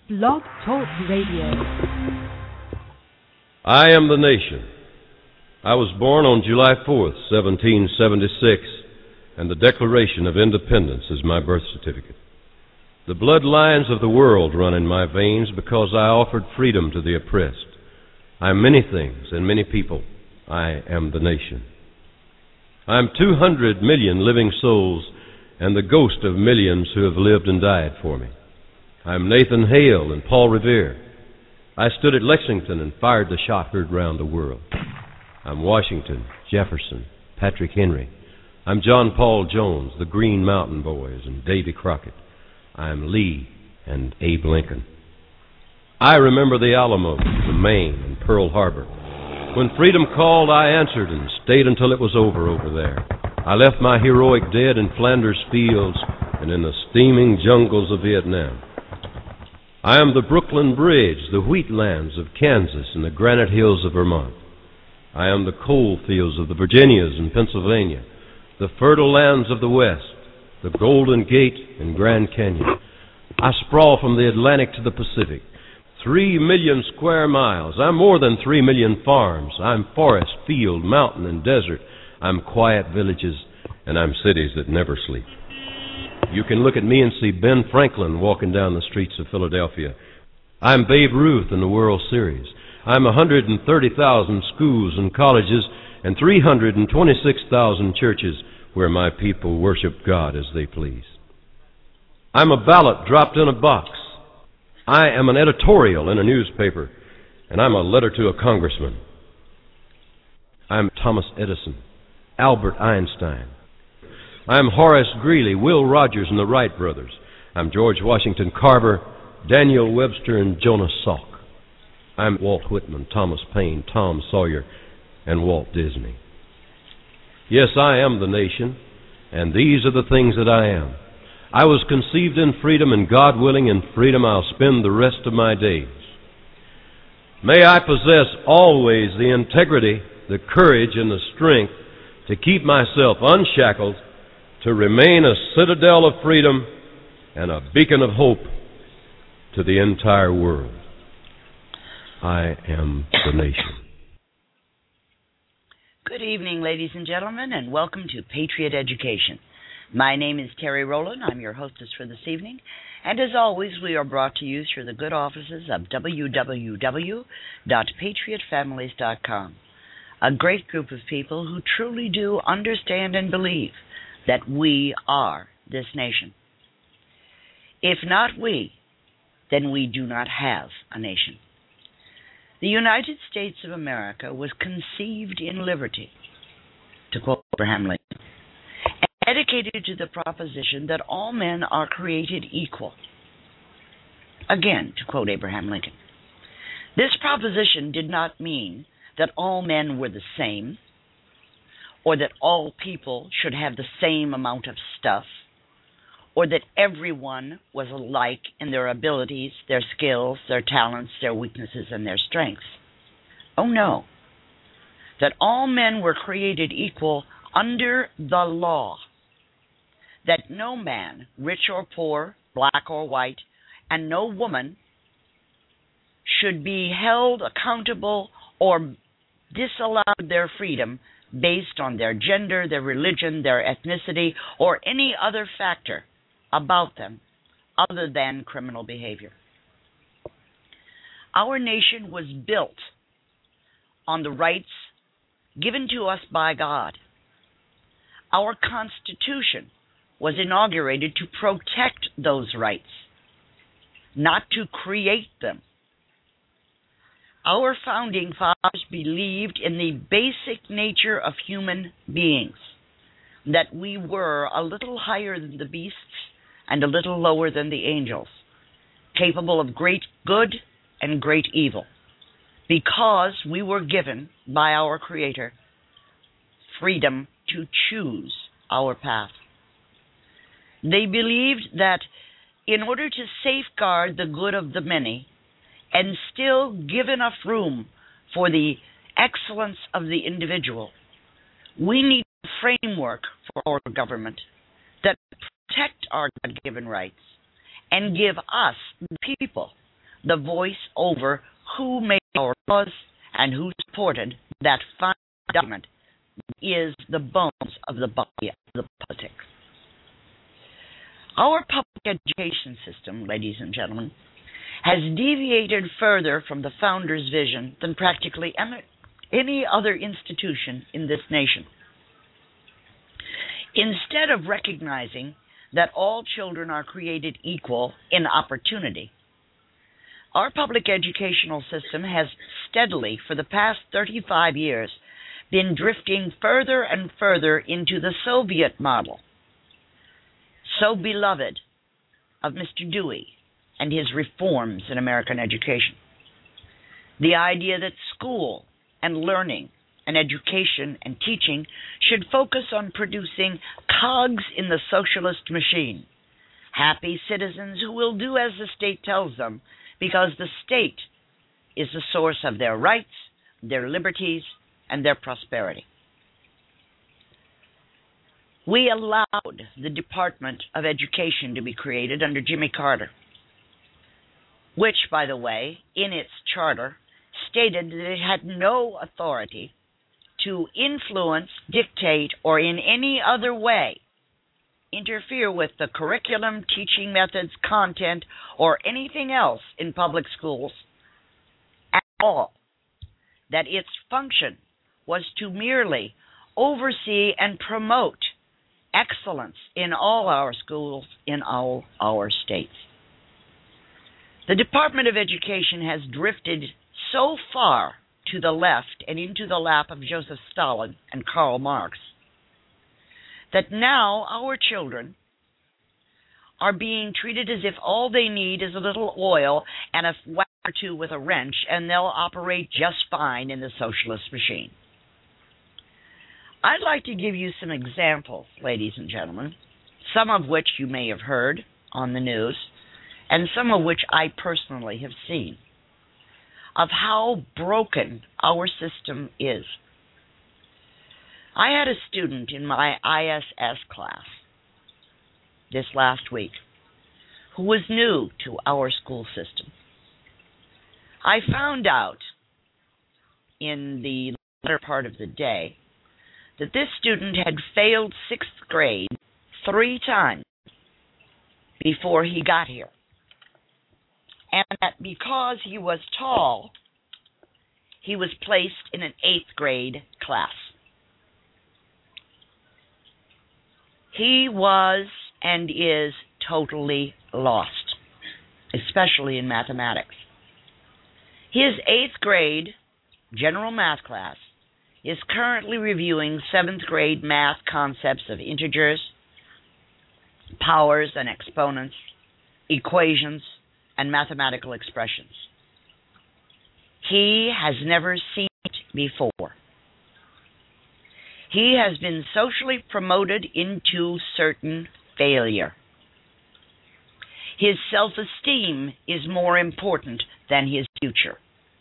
Blog Talk Radio. I am the nation. I was born on July 4th, 1776, and the Declaration of Independence is my birth certificate. The bloodlines of the world run in my veins because I offered freedom to the oppressed. I am many things and many people. I am the nation. I am 200 million living souls and the ghost of millions who have lived and died for me. I am Nathan Hale and Paul Revere. I stood at Lexington and fired the shot heard round the world. I'm Washington, Jefferson, Patrick Henry. I'm John Paul Jones, the Green Mountain Boys, and Davy Crockett. I'm Lee and Abe Lincoln. I remember the Alamo, the Maine, and Pearl Harbor. When freedom called, I answered and stayed until it was over there. I left my heroic dead in Flanders fields and in the steaming jungles of Vietnam. I am the Brooklyn Bridge, the wheatlands of Kansas, and the granite hills of Vermont. I am the coal fields of the Virginias and Pennsylvania, the fertile lands of the West, the Golden Gate and Grand Canyon. I sprawl from the Atlantic to the Pacific, 3 million square miles. I'm more than 3 million farms. I'm forest, field, mountain, and desert. I'm quiet villages, and I'm cities that never sleep. You can look at me and see Ben Franklin walking down the streets of Philadelphia. I'm Babe Ruth in the World Series. I'm 130,000 schools and colleges and 326,000 churches where my people worship God as they please. I'm a ballot dropped in a box. I am an editorial in a newspaper, and I'm a letter to a congressman. I'm Thomas Edison, Albert Einstein. I'm Horace Greeley, Will Rogers, and the Wright brothers. I'm George Washington Carver, Daniel Webster, and Jonas Salk. I'm Walt Whitman, Thomas Paine, Tom Sawyer, and Walt Disney. Yes, I am the nation, and these are the things that I am. I was conceived in freedom, and God willing, in freedom I'll spend the rest of my days. May I possess always the integrity, the courage, and the strength to keep myself unshackled, to remain a citadel of freedom and a beacon of hope to the entire world. I am the nation. Good evening, ladies and gentlemen, and welcome to Patriot Education. My name is Terry Rowland. I'm your hostess for this evening, and as always, we are brought to you through the good offices of www.patriotfamilies.com, a great group of people who truly do understand and believe that we are this nation. If not we, then we do not have a nation. The United States of America was conceived in liberty, to quote Abraham Lincoln, and dedicated to the proposition that all men are created equal. Again, to quote Abraham Lincoln. This proposition did not mean that all men were the same, or that all people should have the same amount of stuff, or that everyone was alike in their abilities, their skills, their talents, their weaknesses, and their strengths. Oh no, that all men were created equal under the law, that no man, rich or poor, black or white, and no woman should be held accountable or disallowed their freedom based on their gender, their religion, their ethnicity, or any other factor about them other than criminal behavior. Our nation was built on the rights given to us by God. Our Constitution was inaugurated to protect those rights, not to create them. Our founding fathers believed in the basic nature of human beings, that we were a little higher than the beasts and a little lower than the angels, capable of great good and great evil, because we were given by our Creator freedom to choose our path. They believed that in order to safeguard the good of the many and still give enough room for the excellence of the individual, we need a framework for our government that protect our God-given rights and give us, the people, the voice over who made our laws and who supported that final document is the bones of the body of the politic. Our public education system, ladies and gentlemen, has deviated further from the founders' vision than practically any other institution in this nation. Instead of recognizing that all children are created equal in opportunity, our public educational system has steadily, for the past 35 years, been drifting further and further into the Soviet model, so beloved of Mr. Dewey and his reforms in American education. The idea that school and learning and education and teaching should focus on producing cogs in the socialist machine, happy citizens who will do as the state tells them because the state is the source of their rights, their liberties, and their prosperity. We allowed the Department of Education to be created under Jimmy Carter, which, by the way, in its charter, stated that it had no authority to influence, dictate, or in any other way interfere with the curriculum, teaching methods, content, or anything else in public schools at all. That its function was to merely oversee and promote excellence in all our schools in all our states. The Department of Education has drifted so far to the left and into the lap of Joseph Stalin and Karl Marx that now our children are being treated as if all they need is a little oil and a whack or two with a wrench, and they'll operate just fine in the socialist machine. I'd like to give you some examples, ladies and gentlemen, some of which you may have heard on the news, and some of which I personally have seen, of how broken our system is. I had a student in my ISS class this last week who was new to our school system. I found out in the latter part of the day that this student had failed 6th grade 3 times before he got here. And that because he was tall, he was placed in an 8th grade class. He was and is totally lost, especially in mathematics. His 8th grade general math class is currently reviewing 7th grade math concepts of integers, powers and exponents, equations, and mathematical expressions. He has never seen it before. He has been socially promoted into certain failure. His self-esteem is more important than his future.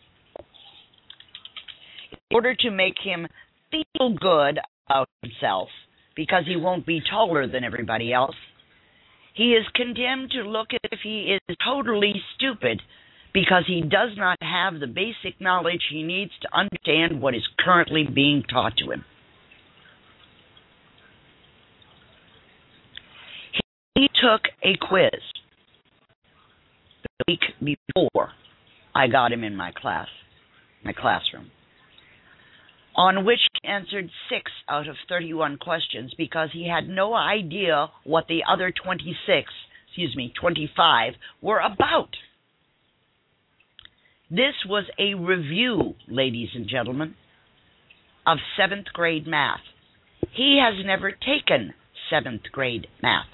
In order to make him feel good about himself, because he won't be taller than everybody else, he is condemned to look as if he is totally stupid because he does not have the basic knowledge he needs to understand what is currently being taught to him. He took a quiz the week before I got him in my classroom, on which he answered 6 out of 31 questions because he had no idea what the other 25 were about. This was a review, ladies and gentlemen, of 7th grade math. He has never taken 7th grade math.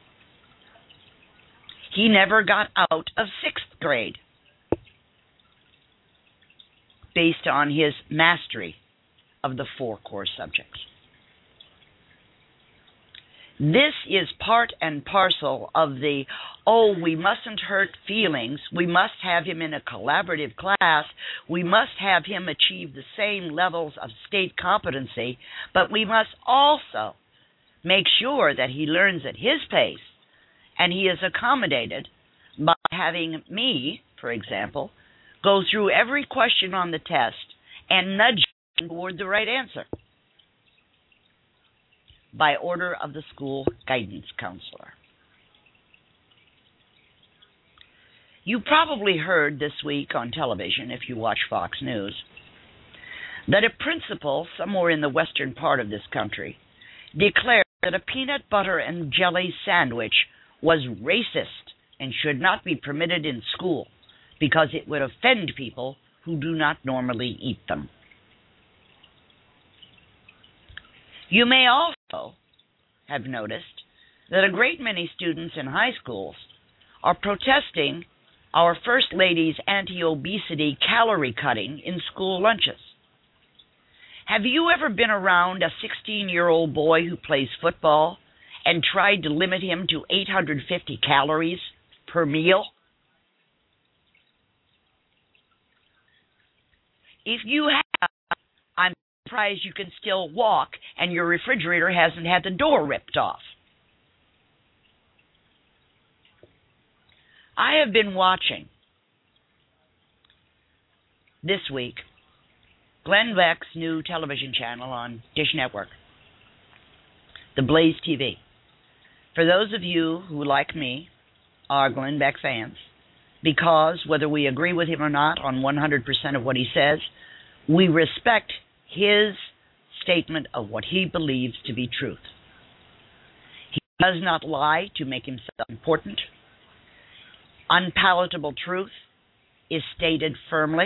He never got out of 6th grade based on his mastery of the 4 core subjects. This is part and parcel of the, we mustn't hurt feelings, we must have him in a collaborative class, we must have him achieve the same levels of state competency, but we must also make sure that he learns at his pace and he is accommodated by having me, for example, go through every question on the test and nudge them toward the right answer by order of the school guidance counselor. You probably heard this week on television, if you watch Fox News, that a principal somewhere in the western part of this country declared that a peanut butter and jelly sandwich was racist and should not be permitted in school because it would offend people who do not normally eat them. You may also have noticed that a great many students in high schools are protesting our First Lady's anti-obesity calorie cutting in school lunches. Have you ever been around a 16-year-old boy who plays football and tried to limit him to 850 calories per meal? If you have, I'm surprised you can still walk and your refrigerator hasn't had the door ripped off. I have been watching this week Glenn Beck's new television channel on Dish Network, the Blaze TV. For those of you who, like me, are Glenn Beck fans, because whether we agree with him or not on 100% of what he says, we respect his statement of what he believes to be truth. He does not lie to make himself important. Unpalatable truth is stated firmly,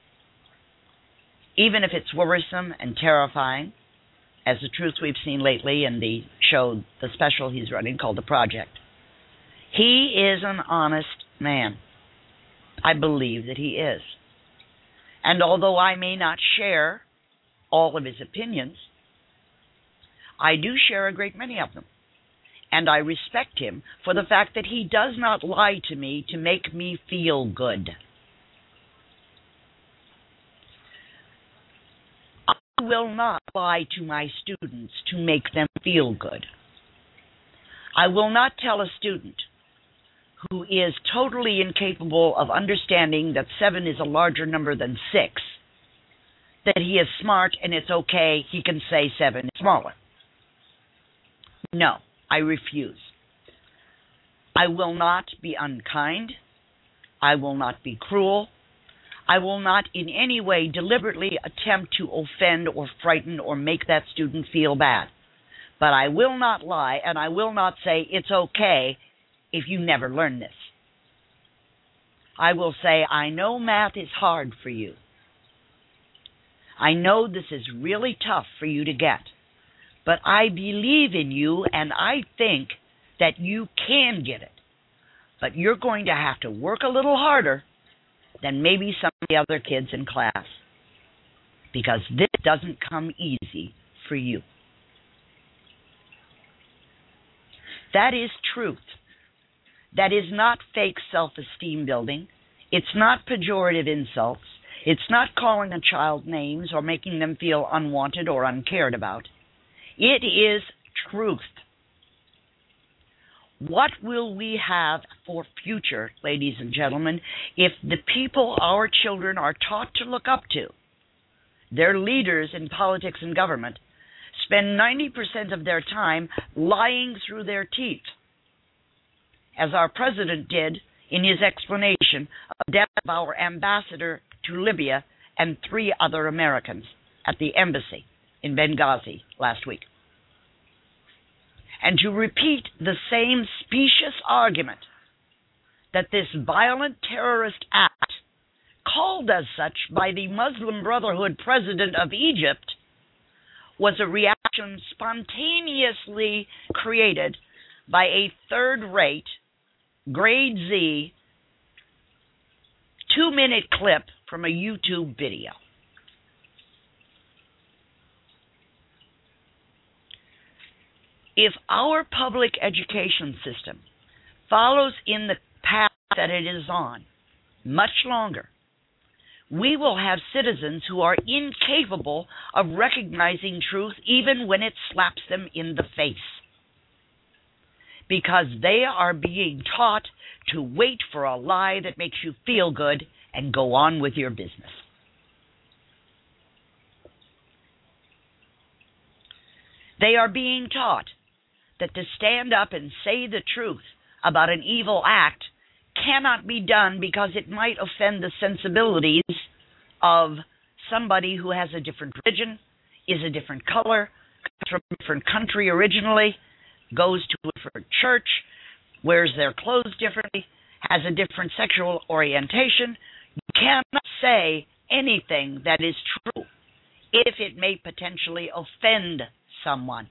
even if it's worrisome and terrifying, as the truths we've seen lately in the show, the special he's running called The Project. He is an honest man. I believe that he is. And although I may not share all of his opinions, I do share a great many of them. And I respect him for the fact that he does not lie to me to make me feel good. I will not lie to my students to make them feel good. I will not tell a student who is totally incapable of understanding that 7 is a larger number than 6, that he is smart and it's okay, he can say 7 is smaller. No, I refuse. I will not be unkind. I will not be cruel. I will not in any way deliberately attempt to offend or frighten or make that student feel bad. But I will not lie, and I will not say it's okay if you never learn this. I will say, I know math is hard for you. I know this is really tough for you to get. But I believe in you, and I think that you can get it. But you're going to have to work a little harder than maybe some of the other kids in class, because this doesn't come easy for you. That is truth. That is not fake self-esteem building. It's not pejorative insults. It's not calling a child names or making them feel unwanted or uncared about. It is truth. What will we have for future, ladies and gentlemen, if the people our children are taught to look up to, their leaders in politics and government, spend 90% of their time lying through their teeth, as our president did in his explanation of death of our ambassador to Libya and 3 other Americans at the embassy in Benghazi last week. And to repeat the same specious argument that this violent terrorist act, called as such by the Muslim Brotherhood president of Egypt, was a reaction spontaneously created by a third-rate, grade Z, 2-minute clip from a YouTube video. If our public education system follows in the path that it is on much longer, we will have citizens who are incapable of recognizing truth even when it slaps them in the face. because they are being taught to wait for a lie that makes you feel good and go on with your business. They are being taught that to stand up and say the truth about an evil act cannot be done because it might offend the sensibilities of somebody who has a different religion, is a different color, comes from a different country originally, goes to a different church, wears their clothes differently, has a different sexual orientation. You cannot say anything that is true if it may potentially offend someone.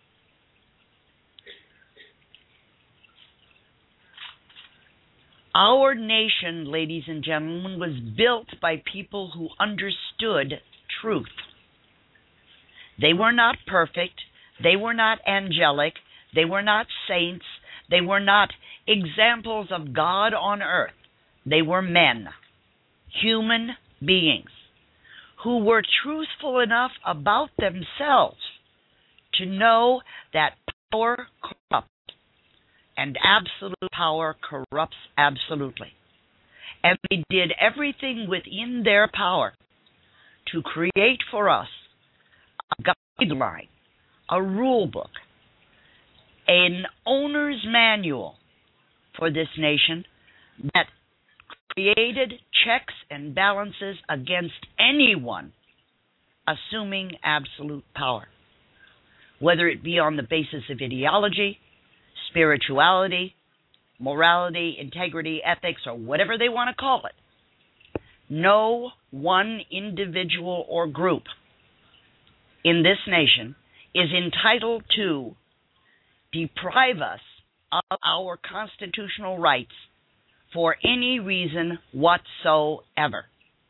Our nation, ladies and gentlemen, was built by people who understood truth. They were not perfect. They were not angelic. They were not saints. They were not examples of God on earth. They were men, human beings, who were truthful enough about themselves to know that power corrupts, and absolute power corrupts absolutely. And they did everything within their power to create for us a guideline, a rule book, an owner's manual for this nation that created checks and balances against anyone assuming absolute power, whether it be on the basis of ideology, spirituality, morality, integrity, ethics, or whatever they want to call it. No one individual or group in this nation is entitled to deprive us of our constitutional rights for any reason whatsoever.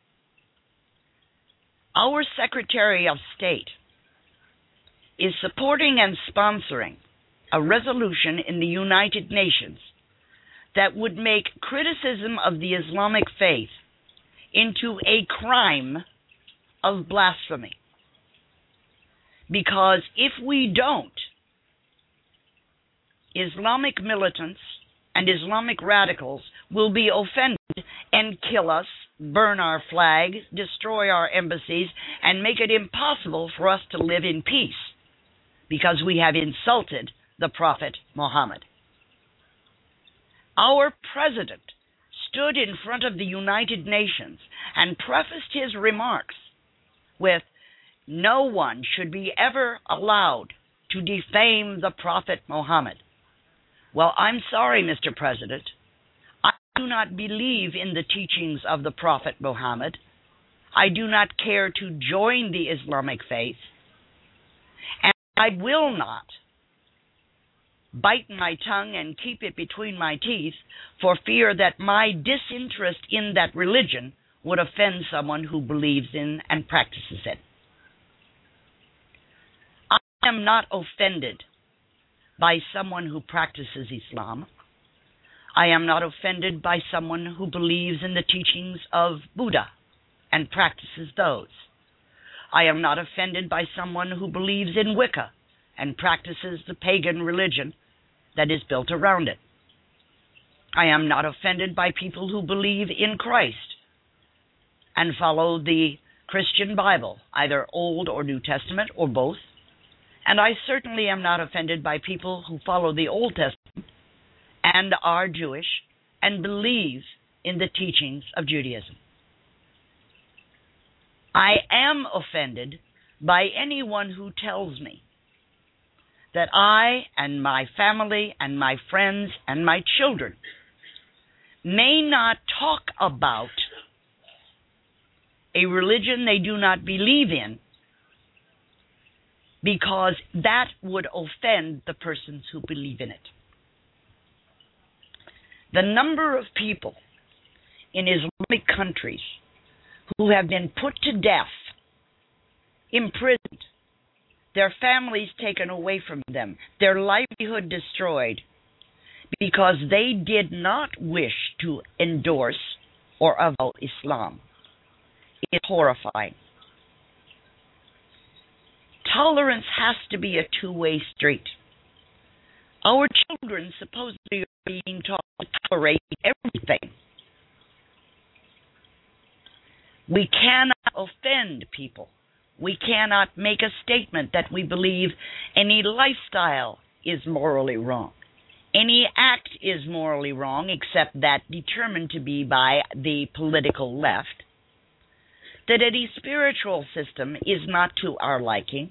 Our Secretary of State is supporting and sponsoring a resolution in the United Nations that would make criticism of the Islamic faith into a crime of blasphemy. Because if we don't, Islamic militants and Islamic radicals will be offended and kill us, burn our flag, destroy our embassies, and make it impossible for us to live in peace because we have insulted the Prophet Muhammad. Our president stood in front of the United Nations and prefaced his remarks with, "No one should be ever allowed to defame the Prophet Muhammad." Well, I'm sorry, Mr. President. I do not believe in the teachings of the Prophet Muhammad. I do not care to join the Islamic faith. And I will not bite my tongue and keep it between my teeth for fear that my disinterest in that religion would offend someone who believes in and practices it. I am not offended by someone who practices Islam. I am not offended by someone who believes in the teachings of Buddha and practices those. I am not offended by someone who believes in Wicca and practices the pagan religion that is built around it. I am not offended by people who believe in Christ and follow the Christian Bible, either Old or New Testament or both. And I certainly am not offended by people who follow the Old Testament and are Jewish and believe in the teachings of Judaism. I am offended by anyone who tells me that I and my family and my friends and my children may not talk about a religion they do not believe in because that would offend the persons who believe in it. The number of people in Islamic countries who have been put to death, imprisoned, their families taken away from them, their livelihood destroyed, because they did not wish to endorse or avow Islam, is horrifying. Tolerance has to be a two-way street. Our children supposedly are being taught to tolerate everything. We cannot offend people. We cannot make a statement that we believe any lifestyle is morally wrong. Any act is morally wrong except that determined to be by the political left. That any spiritual system is not to our liking.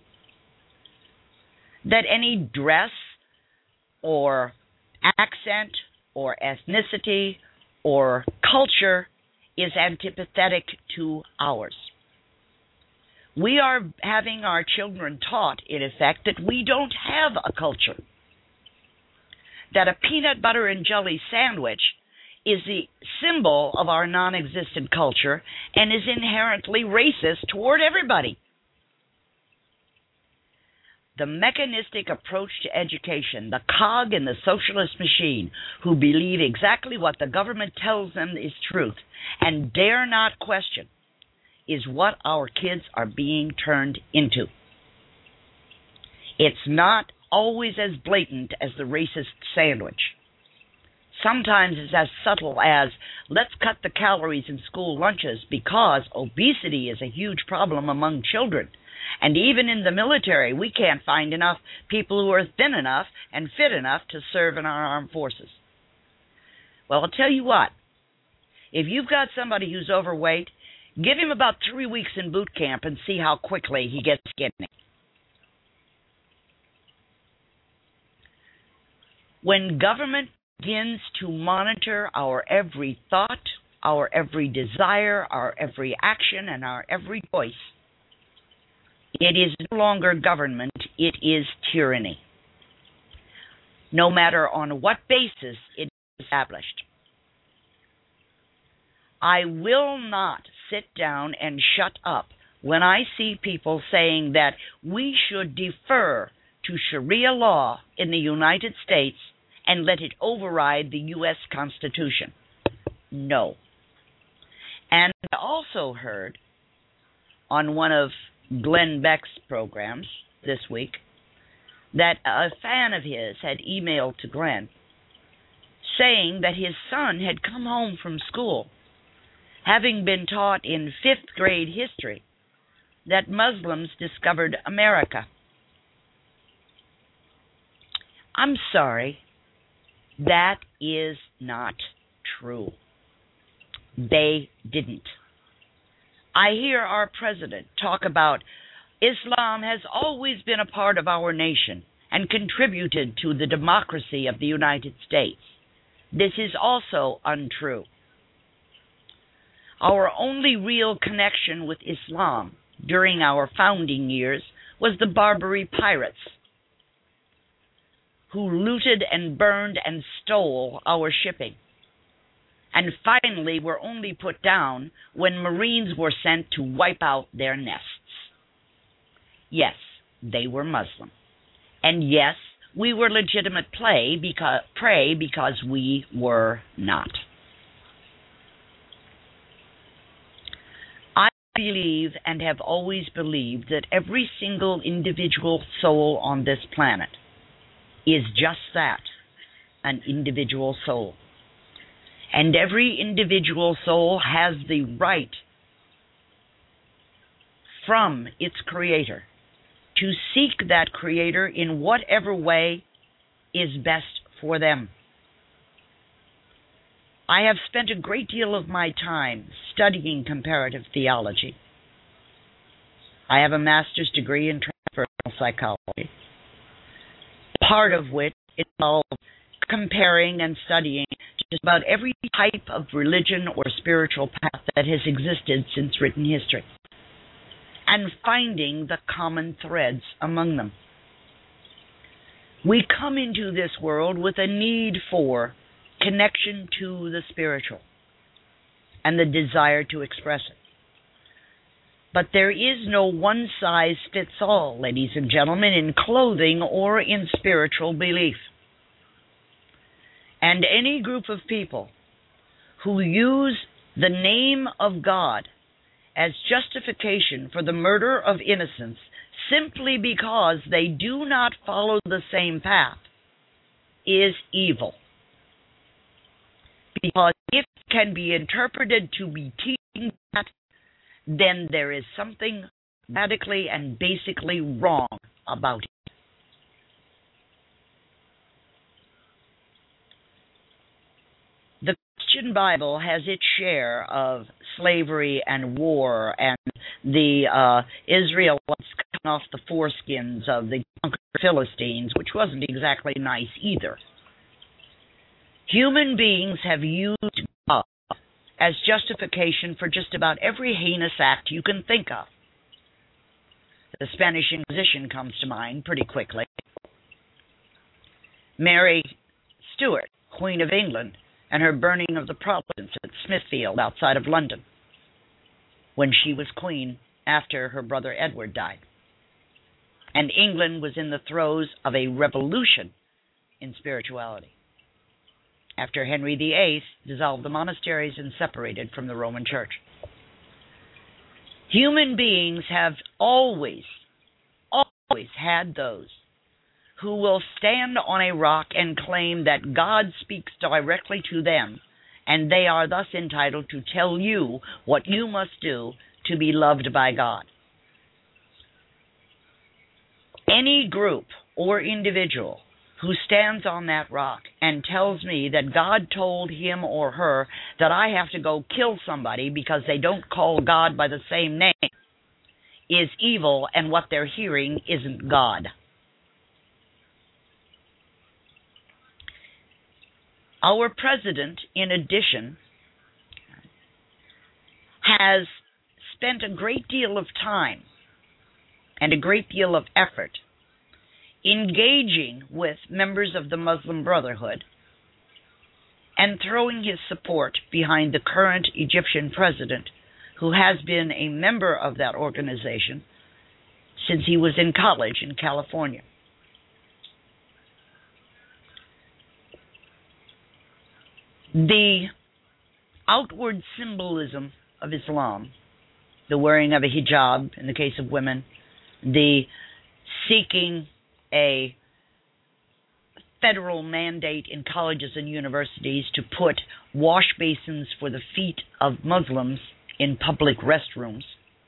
That any dress or accent or ethnicity or culture is antipathetic to ours. We are having our children taught, in effect, that we don't have a culture. That a peanut butter and jelly sandwich is the symbol of our non-existent culture and is inherently racist toward everybody. The mechanistic approach to education, the cog in the socialist machine, who believe exactly what the government tells them is truth and dare not question, is what our kids are being turned into. It's not always as blatant as the racist sandwich. Sometimes it's as subtle as, let's cut the calories in school lunches because obesity is a huge problem among children. And even in the military, we can't find enough people who are thin enough and fit enough to serve in our armed forces. Well, I'll tell you what. If you've got somebody who's overweight, give him about 3 weeks in boot camp and see how quickly he gets skinny. When government begins to monitor our every thought, our every desire, our every action, and our every choice, it is no longer government, it is tyranny. No matter on what basis it is established. I will not sit down and shut up when I see people saying that we should defer to Sharia law in the United States and let it override the U.S. Constitution. No. And I also heard on one of Glenn Beck's programs this week that a fan of his had emailed to Glenn saying that his son had come home from school having been taught in 5th grade history that Muslims discovered America. I'm sorry, that is not true. They didn't. I hear our president talk about Islam has always been a part of our nation and contributed to the democracy of the United States. This is also untrue. Our only real connection with Islam during our founding years was the Barbary pirates, who looted and burned and stole our shipping, and finally were only put down when Marines were sent to wipe out their nests. Yes, they were Muslim. And yes, we were legitimate prey because we were not. I believe and have always believed that every single individual soul on this planet is just that, an individual soul. And every individual soul has the right from its creator to seek that creator in whatever way is best for them. I have spent a great deal of my time studying comparative theology. I have a master's degree in transpersonal psychology, part of which involves comparing and studying just about every type of religion or spiritual path that has existed since written history, and finding the common threads among them. We come into this world with a need for connection to the spiritual and the desire to express it. But there is no one-size-fits-all, ladies and gentlemen, in clothing or in spiritual belief. And any group of people who use the name of God as justification for the murder of innocents simply because they do not follow the same path is evil. Because if it can be interpreted to be teaching that, then there is something radically and basically wrong about it. The Christian Bible has its share of slavery and war and the Israelites cutting off the foreskins of the conquered Philistines, which wasn't exactly nice either. Human beings have used God as justification for just about every heinous act you can think of. The Spanish Inquisition comes to mind pretty quickly. Mary Stuart, Queen of England, and her burning of the Protestants at Smithfield outside of London when she was queen after her brother Edward died. And England was in the throes of a revolution in spirituality after Henry VIII dissolved the monasteries and separated from the Roman Church. Human beings have always had those who will stand on a rock and claim that God speaks directly to them, and they are thus entitled to tell you what you must do to be loved by God. Any group or individual who stands on that rock and tells me that God told him or her that I have to go kill somebody because they don't call God by the same name is evil, and what they're hearing isn't God. Our president, in addition, has spent a great deal of time and a great deal of effort engaging with members of the Muslim Brotherhood and throwing his support behind the current Egyptian president, who has been a member of that organization since he was in college in California. The outward symbolism of Islam, the wearing of a hijab in the case of women, the seeking a federal mandate in colleges and universities to put wash basins for the feet of Muslims in public restrooms,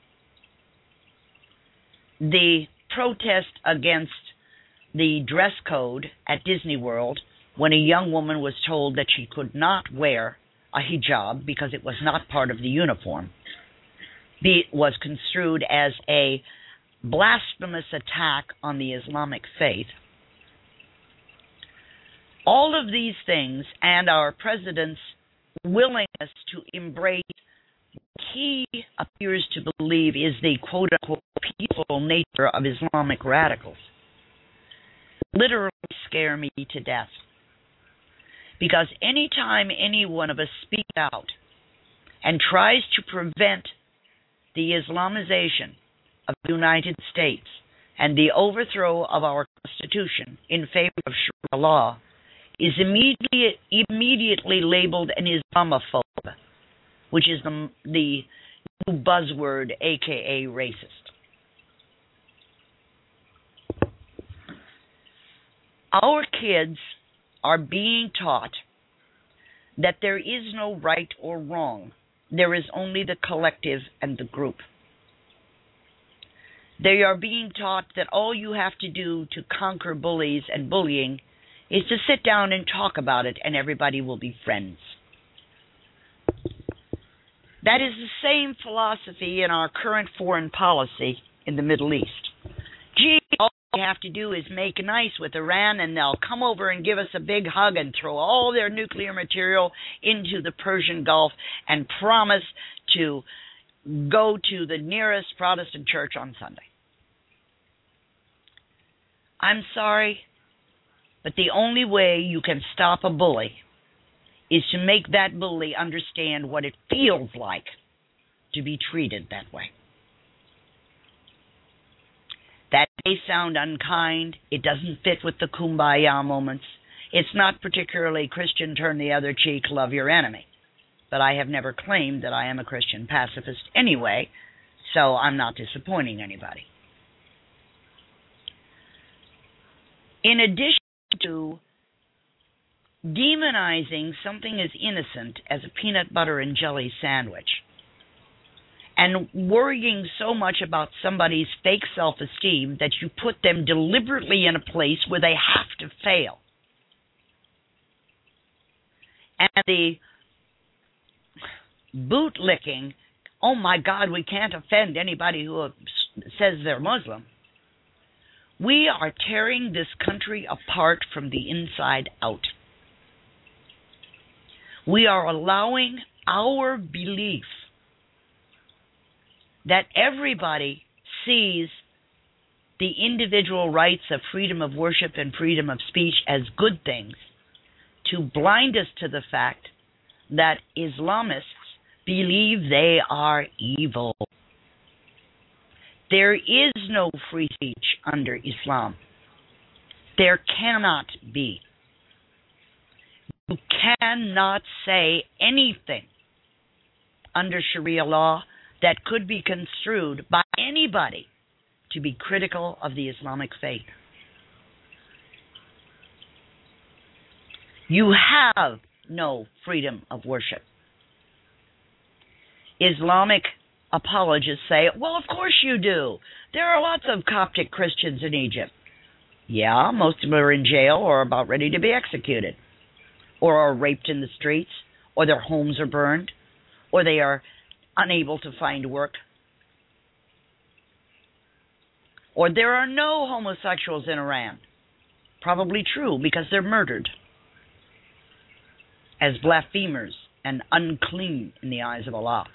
the protest against the dress code at Disney World when a young woman was told that she could not wear a hijab because it was not part of the uniform, was construed as a blasphemous attack on the Islamic faith. All of these things and our president's willingness to embrace what he appears to believe is the quote-unquote peaceful nature of Islamic radicals literally scare me to death. Because any time any one of us speaks out and tries to prevent the Islamization of the United States and the overthrow of our Constitution in favor of Sharia law, is immediately labeled an Islamophobe, which is the new buzzword, aka racist. Our kids are being taught that there is no right or wrong. There is only the collective and the group. They are being taught that all you have to do to conquer bullies and bullying is to sit down and talk about it, and everybody will be friends. That is the same philosophy in our current foreign policy in the Middle East. Gee, all we have to do is make nice with Iran, and they'll come over and give us a big hug and throw all their nuclear material into the Persian Gulf and promise to go to the nearest Protestant church on Sunday. I'm sorry, but the only way you can stop a bully is to make that bully understand what it feels like to be treated that way. That may sound unkind. It doesn't fit with the kumbaya moments. It's not particularly Christian, turn the other cheek, love your enemy. But I have never claimed that I am a Christian pacifist anyway, so I'm not disappointing anybody. In addition to demonizing something as innocent as a peanut butter and jelly sandwich and worrying so much about somebody's fake self-esteem that you put them deliberately in a place where they have to fail. And the bootlicking, oh my God, we can't offend anybody who says they're Muslim. We are tearing this country apart from the inside out. We are allowing our belief that everybody sees the individual rights of freedom of worship and freedom of speech as good things to blind us to the fact that Islamists believe they are evil. There is no free speech under Islam. There cannot be. You cannot say anything under Sharia law that could be construed by anybody to be critical of the Islamic faith. You have no freedom of worship. Islamic apologists say, well, of course you do. There are lots of Coptic Christians in Egypt. Yeah, most of them are in jail or about ready to be executed, or are raped in the streets, or their homes are burned, or they are unable to find work. Or there are no homosexuals in Iran. Probably true, because they're murdered as blasphemers and unclean in the eyes of Allah.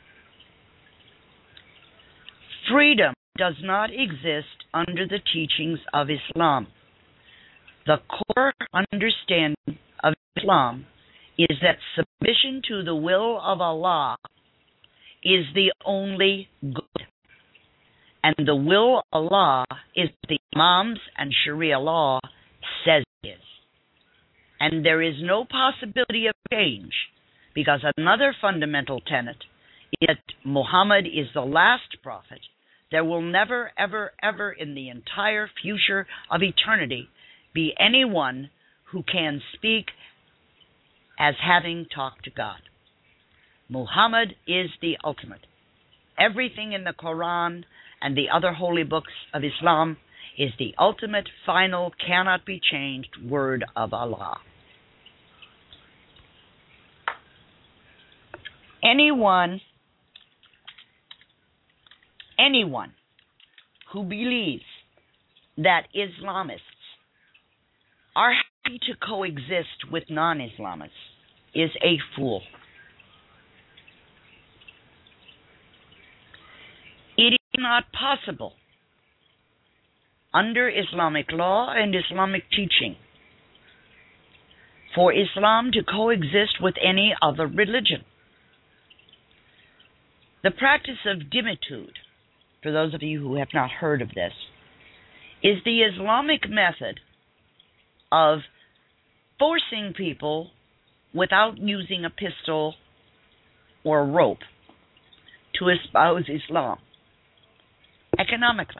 Freedom does not exist under the teachings of Islam. The core understanding of Islam is that submission to the will of Allah is the only good. And the will of Allah is the Imams and Sharia law says it is. And there is no possibility of change, because another fundamental tenet is that Muhammad is the last prophet. There will never, ever, ever in the entire future of eternity be anyone who can speak as having talked to God. Muhammad is the ultimate. Everything in the Quran and the other holy books of Islam is the ultimate, final, cannot be changed word of Allah. Anyone who believes that Islamists are happy to coexist with non-Islamists is a fool. It is not possible under Islamic law and Islamic teaching for Islam to coexist with any other religion. The practice of dhimmitud, for those of you who have not heard of this, is the Islamic method of forcing people without using a pistol or a rope to espouse Islam economically.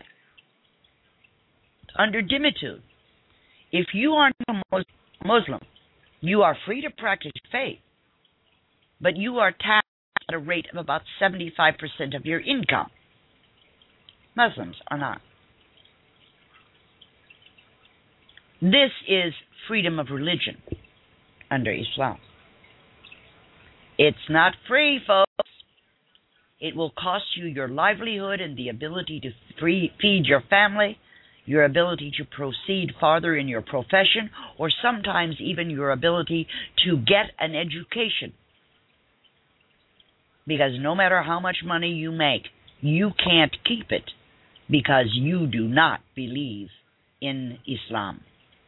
Under dhimmitud, if you are not a Muslim, you are free to practice faith, but you are taxed at a rate of about 75% of your income. Muslims are not. This is freedom of religion under Islam. It's not free, folks. It will cost you your livelihood and the ability to feed your family, your ability to proceed farther in your profession, or sometimes even your ability to get an education. Because no matter how much money you make, you can't keep it because you do not believe in Islam.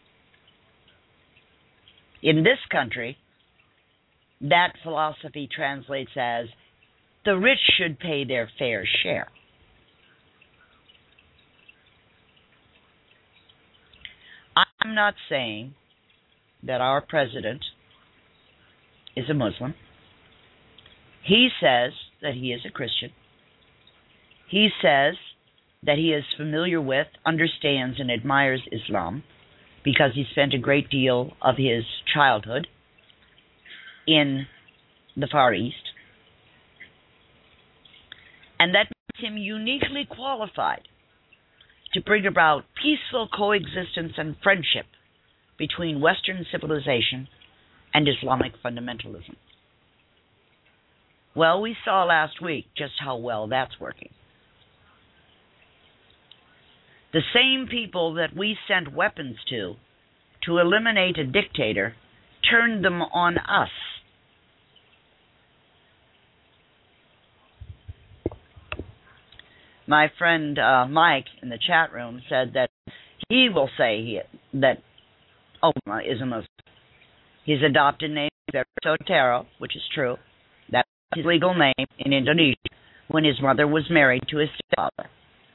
In this country, that philosophy translates as the rich should pay their fair share. I'm not saying that our president is a Muslim. He says that he is a Christian. He says that he is familiar with, understands, and admires Islam because he spent a great deal of his childhood in the Far East. And that makes him uniquely qualified to bring about peaceful coexistence and friendship between Western civilization and Islamic fundamentalism. Well, we saw last week just how well that's working. The same people that we sent weapons to eliminate a dictator turned them on us. My friend Mike in the chat room said that he will say that Obama is a Muslim. His adopted name is Sotero, which is true. That's his legal name in Indonesia when his mother was married to his stepfather.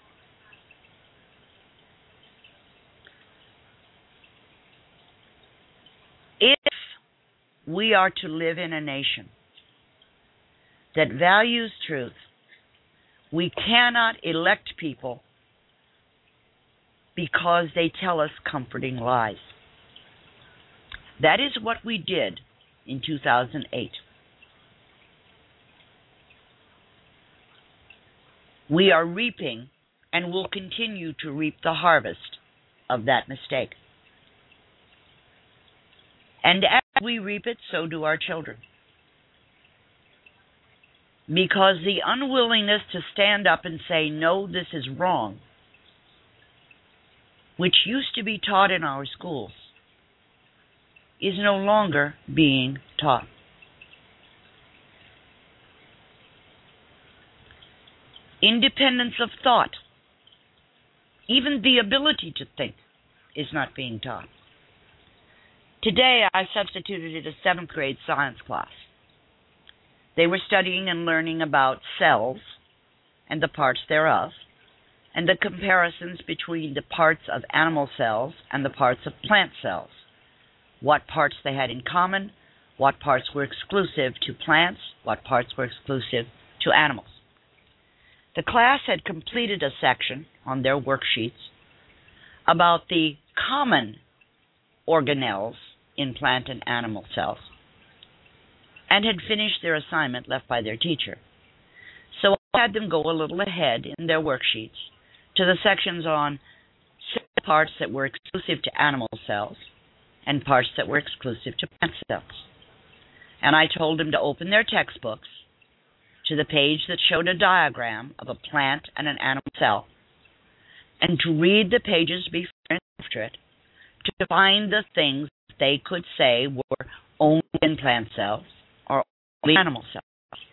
If we are to live in a nation that values truth, we cannot elect people because they tell us comforting lies. That is what we did in 2008. We are reaping and will continue to reap the harvest of that mistake. And as we reap it, so do our children. Because the unwillingness to stand up and say, no, this is wrong, which used to be taught in our schools, is no longer being taught. Independence of thought, even the ability to think, is not being taught. Today, I substituted a 7th grade science class. They were studying and learning about cells and the parts thereof, and the comparisons between the parts of animal cells and the parts of plant cells, what parts they had in common, what parts were exclusive to plants, what parts were exclusive to animals. The class had completed a section on their worksheets about the common organelles in plant and animal cells, and had finished their assignment left by their teacher. So I had them go a little ahead in their worksheets to the sections on parts that were exclusive to animal cells and parts that were exclusive to plant cells. And I told them to open their textbooks to the page that showed a diagram of a plant and an animal cell, and to read the pages before and after it to find the things they could say were only in plant cells or only animal cells.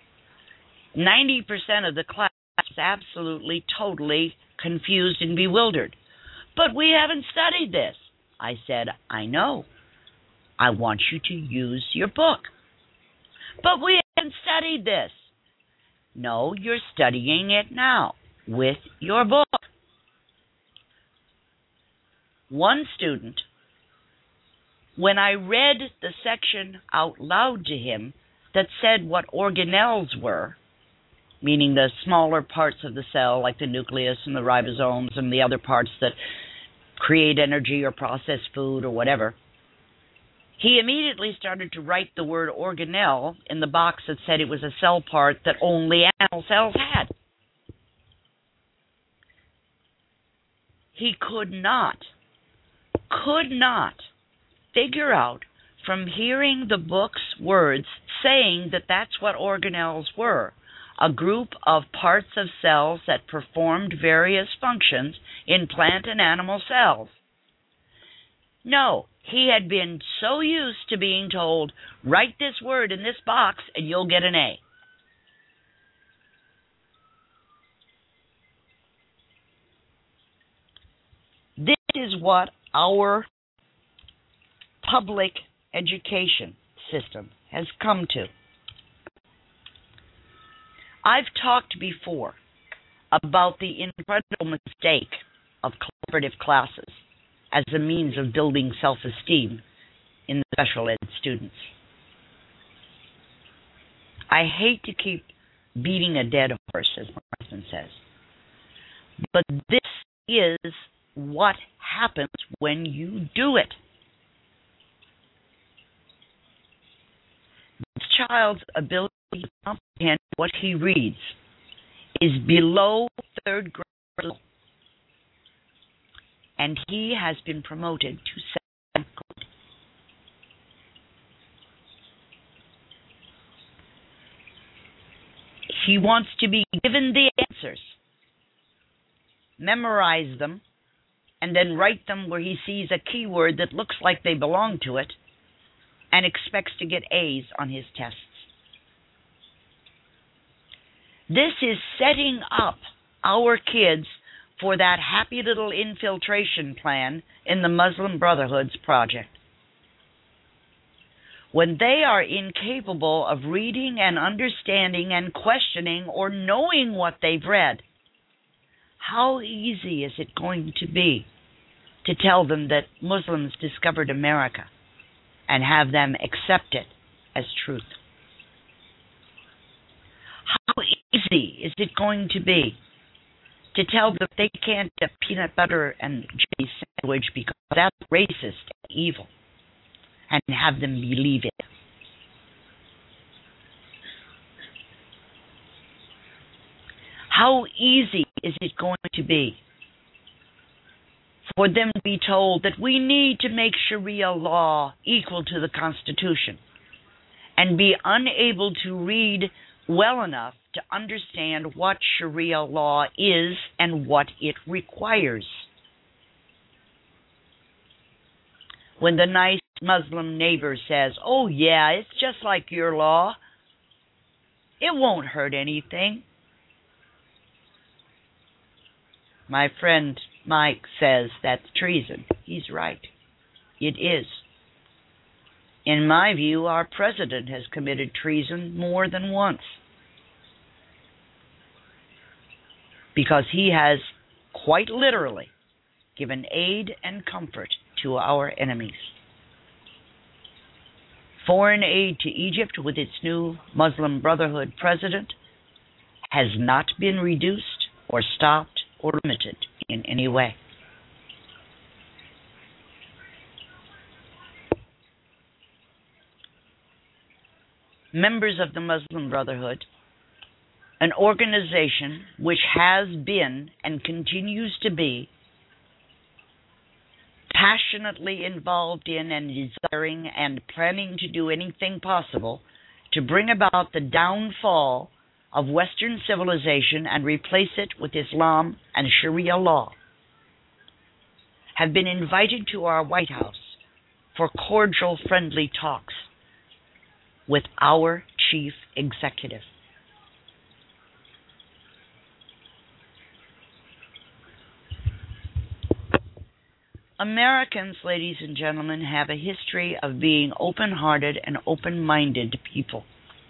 90% of the class was absolutely, totally confused and bewildered. But we haven't studied this. I said, I know. I want you to use your book. But we haven't studied this. No, you're studying it now with your book. One student, when I read the section out loud to him that said what organelles were, meaning the smaller parts of the cell like the nucleus and the ribosomes and the other parts that create energy or process food or whatever, he immediately started to write the word organelle in the box that said it was a cell part that only animal cells had. He could not figure out from hearing the book's words saying that that's what organelles were, a group of parts of cells that performed various functions in plant and animal cells. No, he had been so used to being told, write this word in this box and you'll get an A. This is what our public education system has come to. I've talked before about the incredible mistake of collaborative classes as a means of building self-esteem in the special ed students. I hate to keep beating a dead horse, as my husband says, but this is what happens when you do it. This child's ability to comprehend what he reads is below third grade level, and he has been promoted to second grade. He wants to be given the answers, memorize them, and then write them where he sees a keyword that looks like they belong to it, and expects to get A's on his tests. This is setting up our kids for that happy little infiltration plan in the Muslim Brotherhood's project. When they are incapable of reading and understanding and questioning or knowing what they've read, how easy is it going to be to tell them that Muslims discovered America and have them accept it as truth? How easy is it going to be to tell them that they can't get peanut butter and jelly sandwich because that's racist and evil, and have them believe it? How easy is it going to be for them to be told that we need to make Sharia law equal to the Constitution, and be unable to read well enough to understand what Sharia law is and what it requires? When the nice Muslim neighbor says, "Oh yeah, it's just like your law. It won't hurt anything." My friend Mike says that's treason. He's right. It is. In my view, our president has committed treason more than once, because he has quite literally given aid and comfort to our enemies. Foreign aid to Egypt with its new Muslim Brotherhood president has not been reduced or stopped or limited in any way. Members of the Muslim Brotherhood, an organization which has been and continues to be passionately involved in and desiring and planning to do anything possible to bring about the downfall of Western civilization and replace it with Islam and Sharia law, have been invited to our White House for cordial, friendly talks with our chief executive. Americans, ladies and gentlemen, have a history of being open-hearted and open-minded people.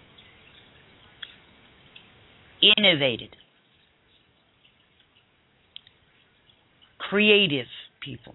Innovative, creative people,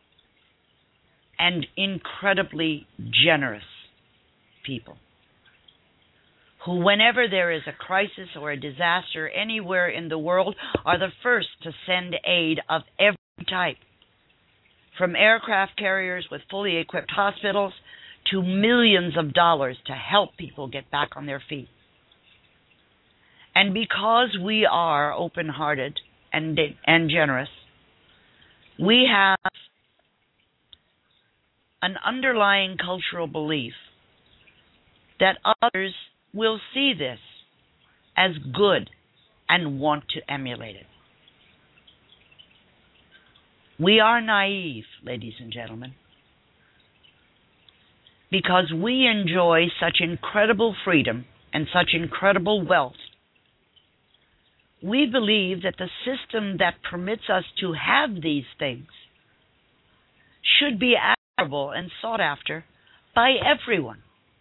and incredibly generous people, who, whenever there is a crisis or a disaster anywhere in the world, are the first to send aid of every type, from aircraft carriers with fully equipped hospitals to millions of dollars to help people get back on their feet. And because we are open-hearted and generous, we have an underlying cultural belief that others will see this as good and want to emulate it. We are naive, ladies and gentlemen, because we enjoy such incredible freedom and such incredible wealth. We believe that the system that permits us to have these things should be admirable and sought after by everyone.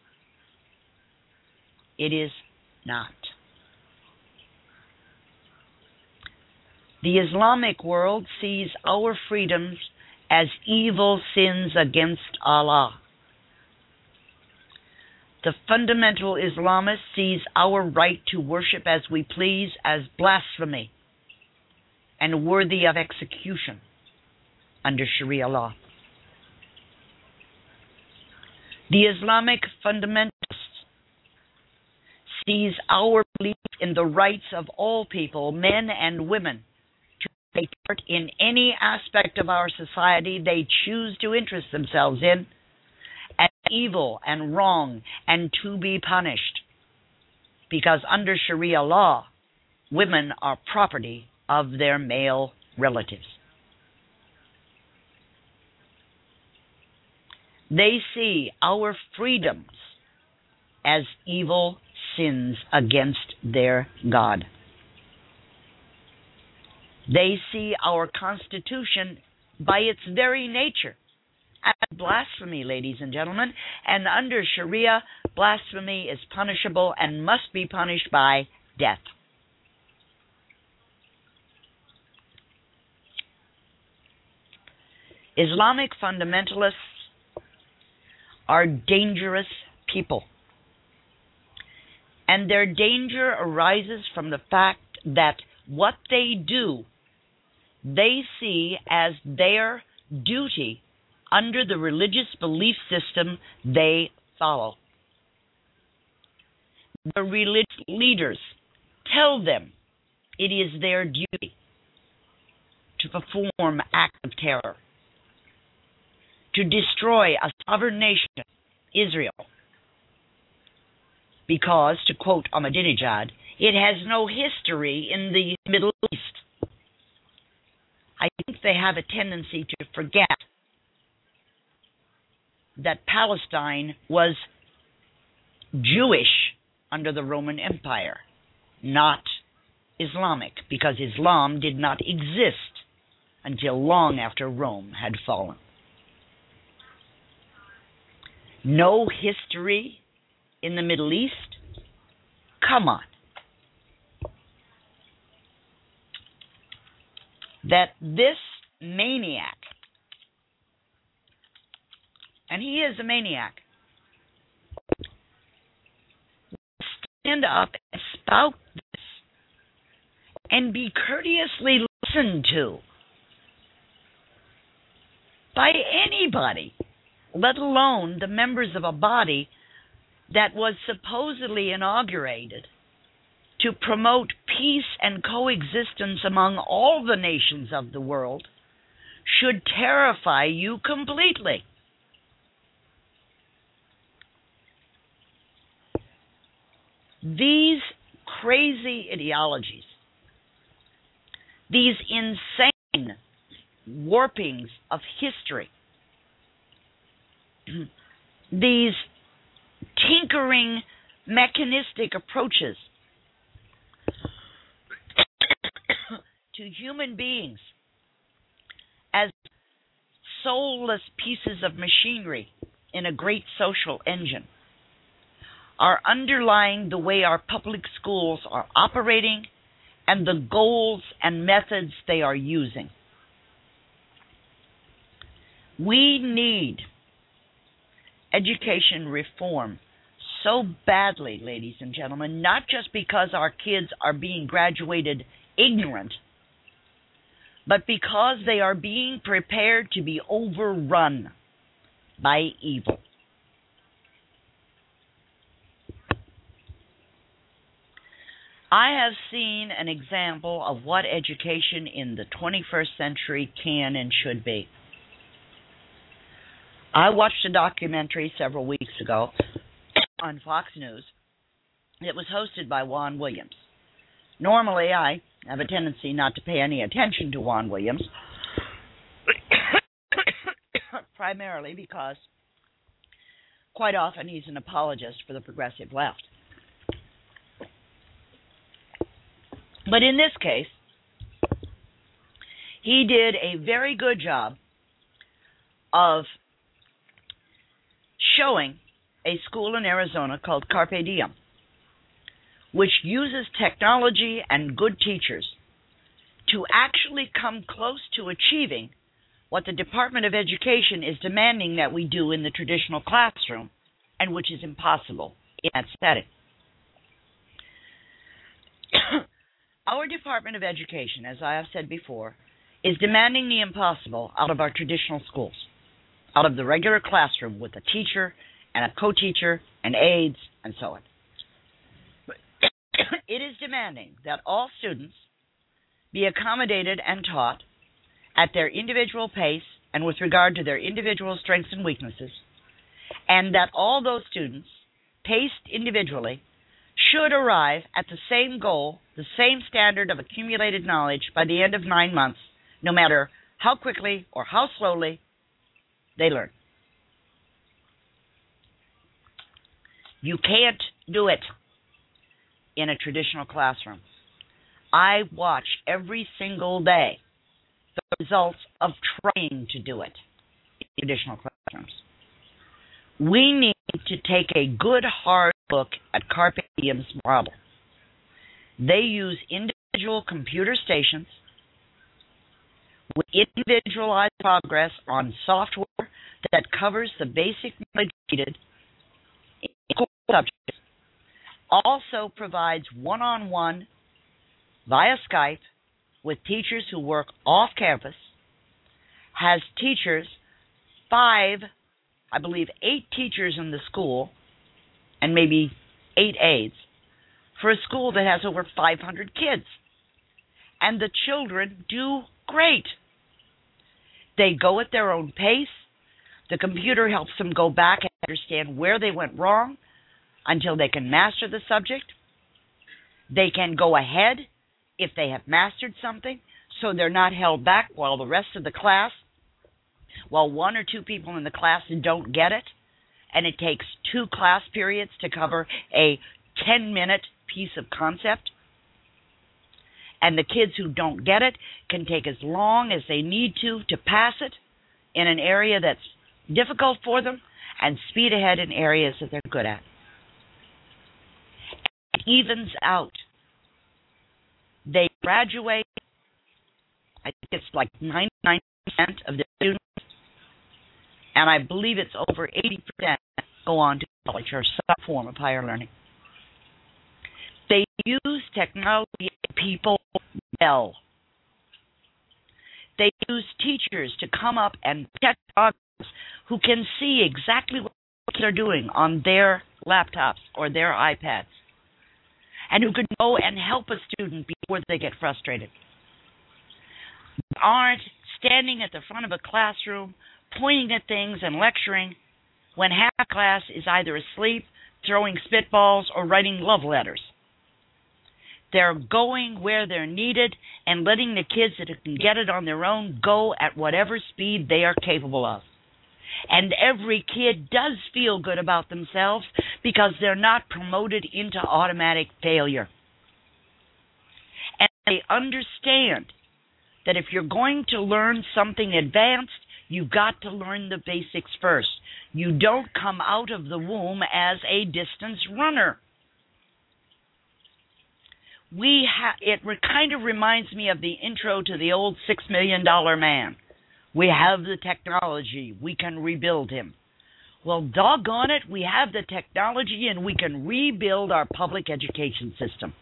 It is not. The Islamic world sees our freedoms as evil sins against Allah. The fundamental Islamist sees our right to worship as we please as blasphemy and worthy of execution. under Sharia law. The Islamic fundamentalists sees our belief in the rights of all people, men and women, to take part in any aspect of our society they choose to interest themselves in, as evil and wrong and to be punished. Because under Sharia law, women are property of their male relatives. They see our freedoms as evil sins against their God. They see our Constitution by its very nature as blasphemy, ladies and gentlemen, and under Sharia, blasphemy is punishable and must be punished by death. Islamic fundamentalists are dangerous people. And their danger arises from the fact that what they do, they see as their duty under the religious belief system they follow. The religious leaders tell them it is their duty to perform acts of terror, to destroy a sovereign nation, Israel, because, to quote Ahmadinejad, it has no history in the Middle East. I think they have a tendency to forget that Palestine was Jewish under the Roman Empire, not Islamic, because Islam did not exist until long after Rome had fallen. No history in the Middle East? Come on. That this maniac, and he is a maniac, stand up and spout this and be courteously listened to by anybody, let alone the members of a body that was supposedly inaugurated to promote peace and coexistence among all the nations of the world, should terrify you completely. These crazy ideologies, these insane warpings of history, these tinkering mechanistic approaches to human beings as soulless pieces of machinery in a great social engine are underlying the way our public schools are operating and the goals and methods they are using. We need education reform so badly, ladies and gentlemen, not just because our kids are being graduated ignorant, but because they are being prepared to be overrun by evil. I have seen an example of what education in the 21st century can and should be. I watched a documentary several weeks ago on Fox News. It was hosted by Juan Williams. Normally, I have a tendency not to pay any attention to Juan Williams, primarily because quite often he's an apologist for the progressive left. But in this case, he did a very good job of showing a school in Arizona called Carpe Diem, which uses technology and good teachers to actually come close to achieving what the Department of Education is demanding that we do in the traditional classroom, and which is impossible in that setting. Our Department of Education, as I have said before, is demanding the impossible out of our traditional schools, out of the regular classroom with a teacher and a co-teacher and aides and so on. It is demanding that all students be accommodated and taught at their individual pace and with regard to their individual strengths and weaknesses, and that all those students, paced individually, should arrive at the same goal, the same standard of accumulated knowledge by the end of 9 months, no matter how quickly or how slowly they learn. You can't do it in a traditional classroom. I watch every single day the results of trying to do it in traditional classrooms. We need to take a good hard look at Carpe Diem's model. They use individual computer stations with individualized progress on software that covers the basic knowledge needed in core subjects, also provides one-on-one via Skype with teachers who work off campus, has teachers, 8 teachers in the school, and maybe 8 aides, for a school that has over 500 kids. And the children do great. They go at their own pace. The computer helps them go back and understand where they went wrong until they can master the subject. They can go ahead if they have mastered something, so they're not held back while the rest of the class, while 1 or 2 people in the class don't get it, and it takes 2 class periods to cover a 10-minute piece of concept. And the kids who don't get it can take as long as they need to pass it in an area that's difficult for them and speed ahead in areas that they're good at. It evens out. They graduate, I think it's like 99% of the students, and I believe it's over 80% go on to college or some form of higher learning. They use technology and people well. They use teachers to come up and check progress who can see exactly what they're doing on their laptops or their iPads, and who can go and help a student before they get frustrated. They aren't standing at the front of a classroom, pointing at things and lecturing when half class is either asleep, throwing spitballs, or writing love letters. They're going where they're needed and letting the kids that can get it on their own go at whatever speed they are capable of. And every kid does feel good about themselves because they're not promoted into automatic failure. And they understand that if you're going to learn something advanced, you've got to learn the basics first. You don't come out of the womb as a distance runner. It kind of reminds me of the intro to the old $6 Million Man. We have the technology. We can rebuild him. Well, doggone it, we have the technology and we can rebuild our public education system.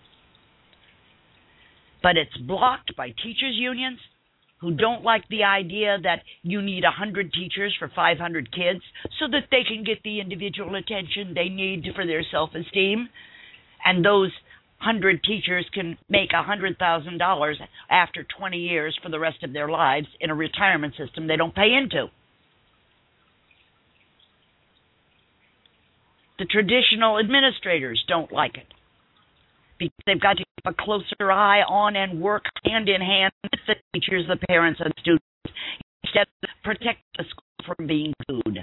But it's blocked by teachers' unions who don't like the idea that you need 100 teachers for 500 kids so that they can get the individual attention they need for their self-esteem. And those 100 teachers can make $100,000 after 20 years for the rest of their lives in a retirement system they don't pay into. The traditional administrators don't like it because they've got to keep a closer eye on and work hand in hand with the teachers, the parents, and students instead of protect the school from being sued.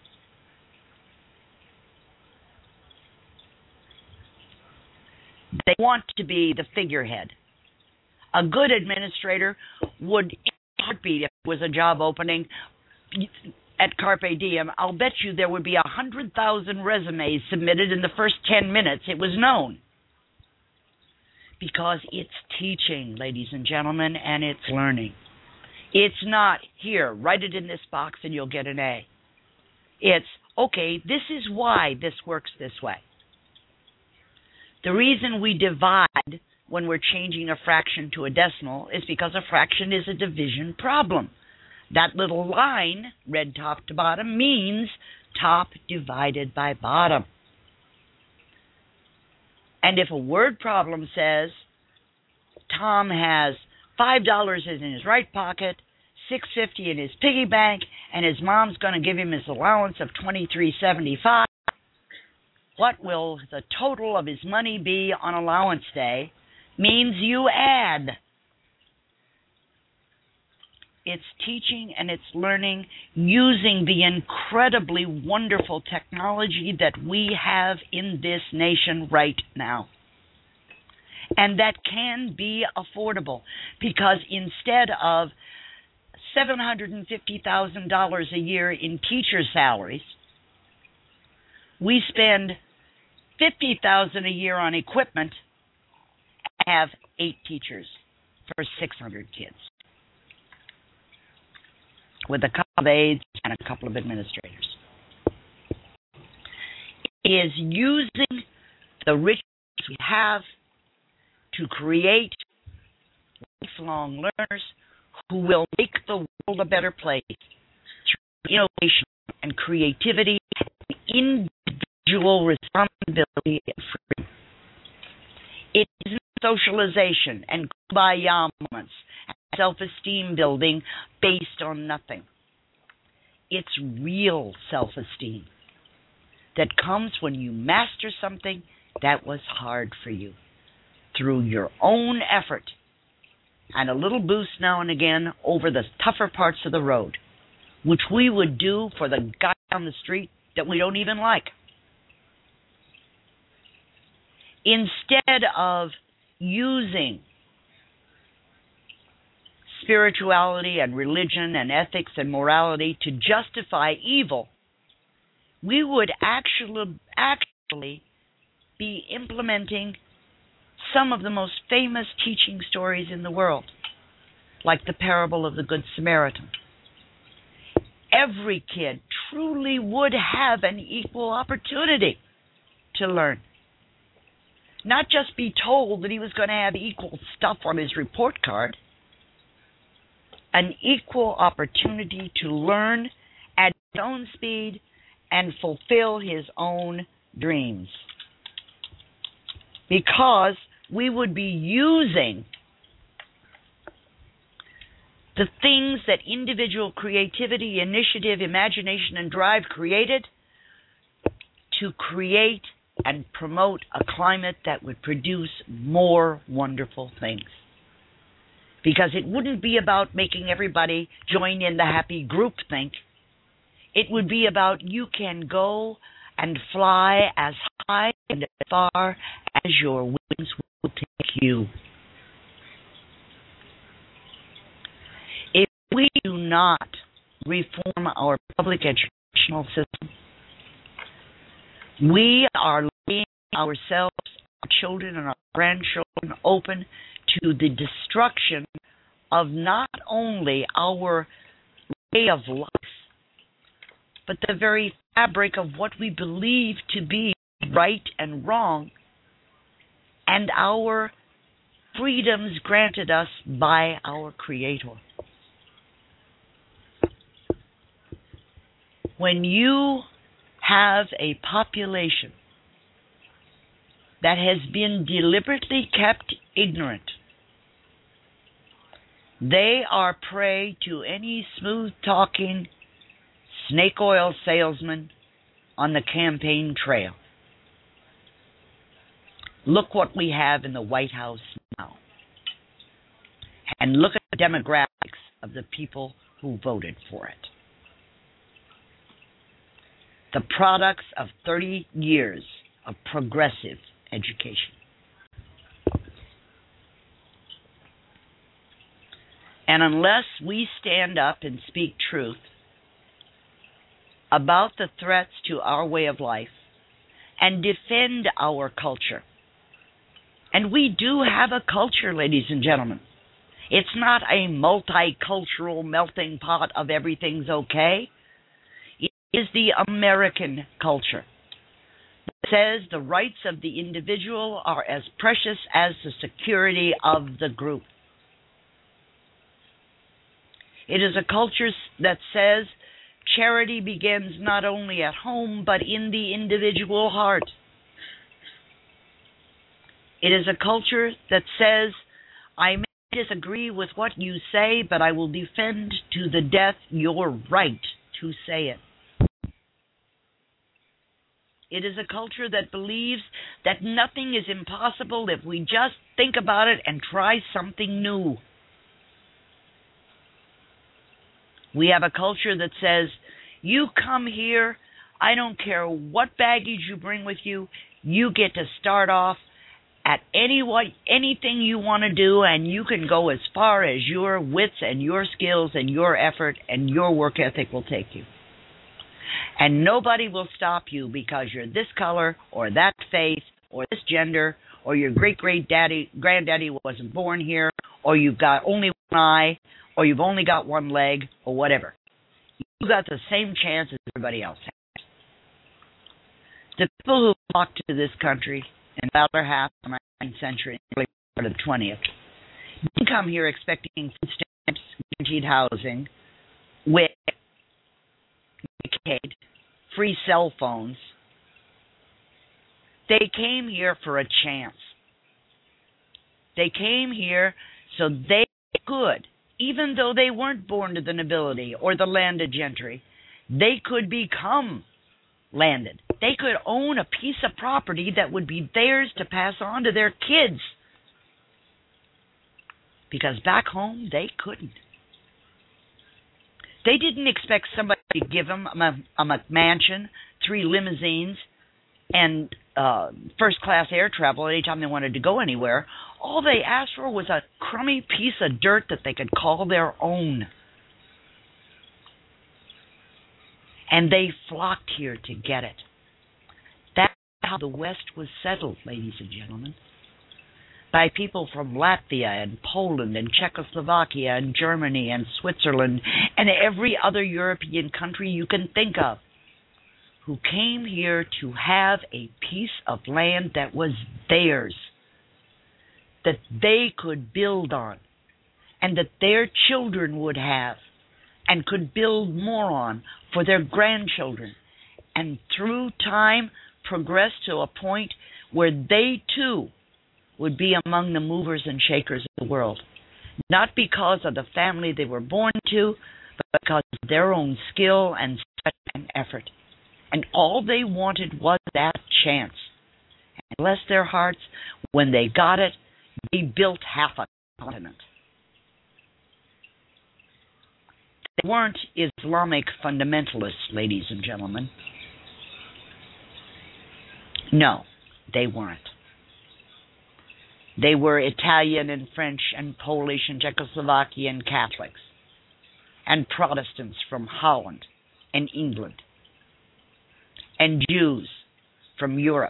They want to be the figurehead. A good administrator would, in a heartbeat, if it was a job opening at Carpe Diem, I'll bet you there would be 100,000 resumes submitted in the first 10 minutes it was known. Because it's teaching, ladies and gentlemen, and it's learning. It's not, here, write it in this box and you'll get an A. It's, okay, this is why this works this way. The reason we divide when we're changing a fraction to a decimal is because a fraction is a division problem. That little line, read top to bottom, means top divided by bottom. And if a word problem says Tom has $5 in his right pocket, $6.50 in his piggy bank, and his mom's going to give him his allowance of $23.75, what will the total of his money be on allowance day? Means you add. It's teaching and it's learning using the incredibly wonderful technology that we have in this nation right now. And that can be affordable, because instead of $750,000 a year in teacher salaries, we spend $50,000 a year on equipment and have 8 teachers for 600 kids, with a couple of aides and a couple of administrators. It is using the riches we have to create lifelong learners who will make the world a better place through innovation and creativity and individual responsibility and freedom. It isn't socialization and kumbaya moments and self-esteem building based on nothing. It's real self-esteem that comes when you master something that was hard for you through your own effort and a little boost now and again over the tougher parts of the road, which we would do for the guy down the street that we don't even like. Instead of using spirituality and religion and ethics and morality to justify evil, we would actually be implementing some of the most famous teaching stories in the world, like the parable of the Good Samaritan. Every kid truly would have an equal opportunity to learn. Not just be told that he was going to have equal stuff on his report card. An equal opportunity to learn at his own speed and fulfill his own dreams. Because we would be using the things that individual creativity, initiative, imagination, and drive created to create and promote a climate that would produce more wonderful things. Because it wouldn't be about making everybody join in the happy groupthink. It would be about you can go and fly as high and as far as your wings will take you. If we do not reform our public educational system, we are laying ourselves, our children, and our grandchildren open to the destruction of not only our way of life, but the very fabric of what we believe to be right and wrong, and our freedoms granted us by our Creator. When you have a population that has been deliberately kept ignorant, they are prey to any smooth-talking snake oil salesman on the campaign trail. Look what we have in the White House now. And look at the demographics of the people who voted for it. The products of 30 years of progressive education. And unless we stand up and speak truth about the threats to our way of life and defend our culture, and we do have a culture, ladies and gentlemen. It's not a multicultural melting pot of everything's okay. It is the American culture. that says the rights of the individual are as precious as the security of the group. It is a culture that says charity begins not only at home, but in the individual heart. It is a culture that says, I may disagree with what you say, but I will defend to the death your right to say it. It is a culture that believes that nothing is impossible if we just think about it and try something new. We have a culture that says, you come here, I don't care what baggage you bring with you, you get to start off at anything you want to do, and you can go as far as your wits and your skills and your effort and your work ethic will take you. And nobody will stop you because you're this color or that faith or this gender or your granddaddy wasn't born here or you've got only one eye or you've only got one leg or whatever. You got the same chance as everybody else has. The people who flocked to this country in the latter half of the 19th century and early part of the 20th didn't come here expecting food stamps, guaranteed housing, WIC, Medicaid, free cell phones. They came here for a chance. They came here so they could, even though they weren't born to the nobility or the landed gentry, they could become landed. They could own a piece of property that would be theirs to pass on to their kids. Because back home, they couldn't. They didn't expect somebody to give them a McMansion, 3 limousines, and first-class air travel anytime they wanted to go anywhere. All they asked for was a crummy piece of dirt that they could call their own. And they flocked here to get it. That's how the West was settled, ladies and gentlemen. By people from Latvia and Poland and Czechoslovakia and Germany and Switzerland and every other European country you can think of, who came here to have a piece of land that was theirs, that they could build on, and that their children would have, and could build more on for their grandchildren, and through time progress to a point where they too would be among the movers and shakers of the world, not because of the family they were born to, but because of their own skill and sweat and effort. And all they wanted was that chance. And bless their hearts, when they got it, they built half a continent. They weren't Islamic fundamentalists, ladies and gentlemen. No, they weren't. They were Italian and French and Polish and Czechoslovakian Catholics and Protestants from Holland and England and Jews from Europe.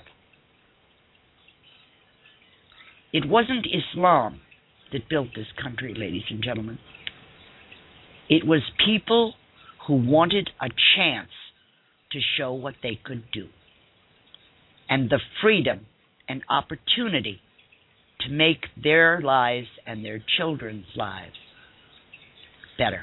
It wasn't Islam that built this country, ladies and gentlemen. It was people who wanted a chance to show what they could do, and the freedom and opportunity to make their lives and their children's lives better.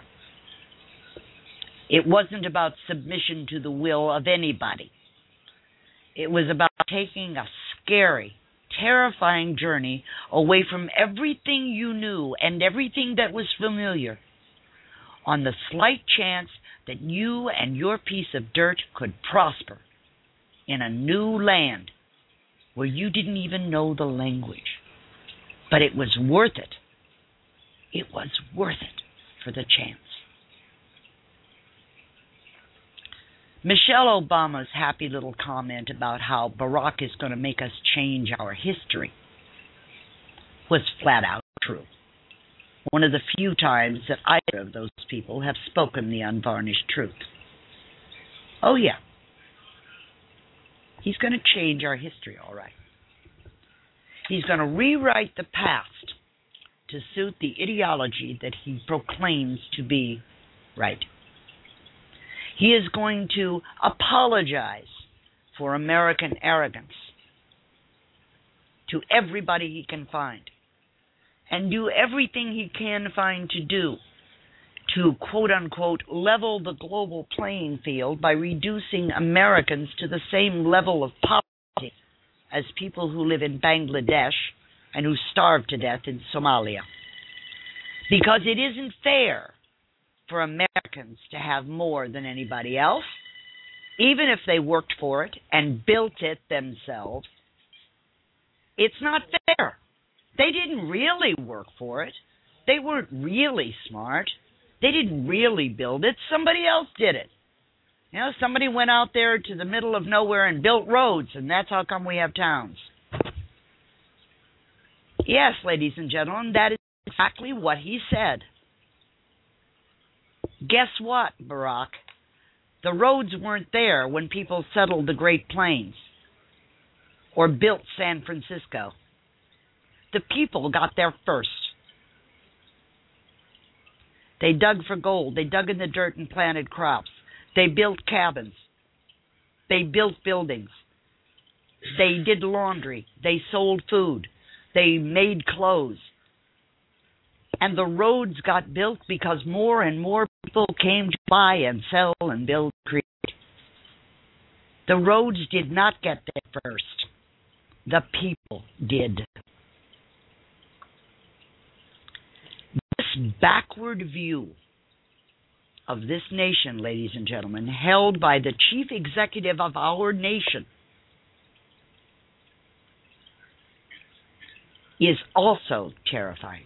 It wasn't about submission to the will of anybody. It was about taking a scary, terrifying journey away from everything you knew and everything that was familiar, on the slight chance that you and your piece of dirt could prosper in a new land where you didn't even know the language. But it was worth it. It was worth it for the chance. Michelle Obama's happy little comment about how Barack is going to make us change our history was flat out true. One of the few times that either of those people have spoken the unvarnished truth. Oh, yeah. He's going to change our history, all right. He's going to rewrite the past to suit the ideology that he proclaims to be right. He is going to apologize for American arrogance to everybody he can find, and do everything he can find to do to, quote-unquote, level the global playing field by reducing Americans to the same level of poverty as people who live in Bangladesh and who starve to death in Somalia. Because it isn't fair for Americans to have more than anybody else, even if they worked for it and built it themselves. It's not fair. They didn't really work for it. They weren't really smart. They didn't really build it. Somebody else did it. You know, somebody went out there to the middle of nowhere and built roads, and that's how come we have towns. Yes, ladies and gentlemen, that is exactly what he said. Guess what, Barack? The roads weren't there when people settled the Great Plains or built San Francisco. The people got there first. They dug for gold. They dug in the dirt and planted crops. They built cabins. They built buildings. They did laundry. They sold food. They made clothes. And the roads got built because more and more people came to buy and sell and build and create. The roads did not get there first. The people did. This backward view of this nation, ladies and gentlemen, held by the chief executive of our nation, is also terrifying.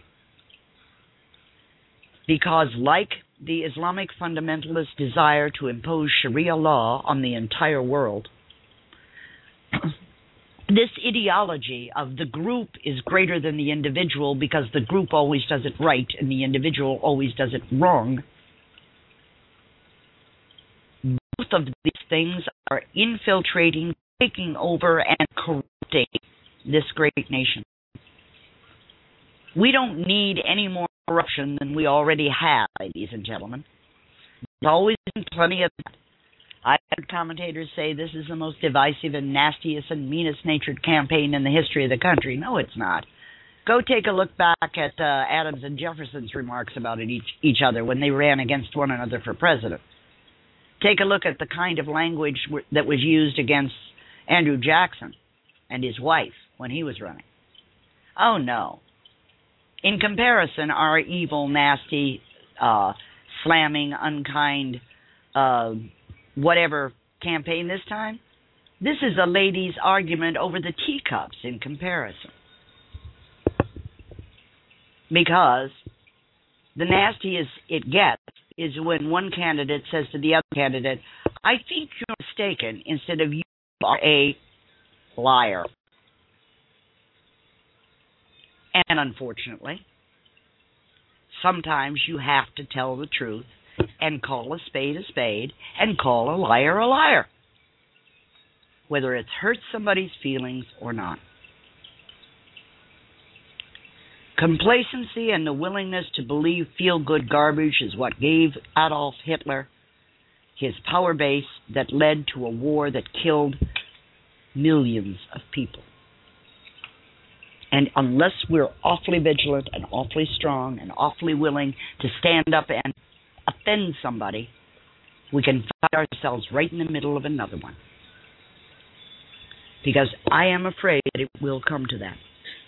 Because like the Islamic fundamentalists' desire to impose Sharia law on the entire world, this ideology of the group is greater than the individual because the group always does it right and the individual always does it wrong. Both of these things are infiltrating, taking over, and corrupting this great nation. We don't need any more corruption than we already have, ladies and gentlemen. There's always been plenty of that. I've had commentators say this is the most divisive and nastiest and meanest-natured campaign in the history of the country. No, it's not. Go take a look back at Adams and Jefferson's remarks about each other when they ran against one another for president. Take a look at the kind of language that was used against Andrew Jackson and his wife when he was running. Oh, no. In comparison, our evil, nasty, slamming, unkind, whatever campaign this time, this is a lady's argument over the teacups in comparison. Because the nastiest it gets is when one candidate says to the other candidate, I think you're mistaken, instead of you are a liar. And unfortunately, sometimes you have to tell the truth and call a spade and call a liar, whether it's hurt somebody's feelings or not. Complacency and the willingness to believe feel-good garbage is what gave Adolf Hitler his power base that led to a war that killed millions of people. And unless we're awfully vigilant and awfully strong and awfully willing to stand up and offend somebody, we can find ourselves right in the middle of another one. Because I am afraid that it will come to that.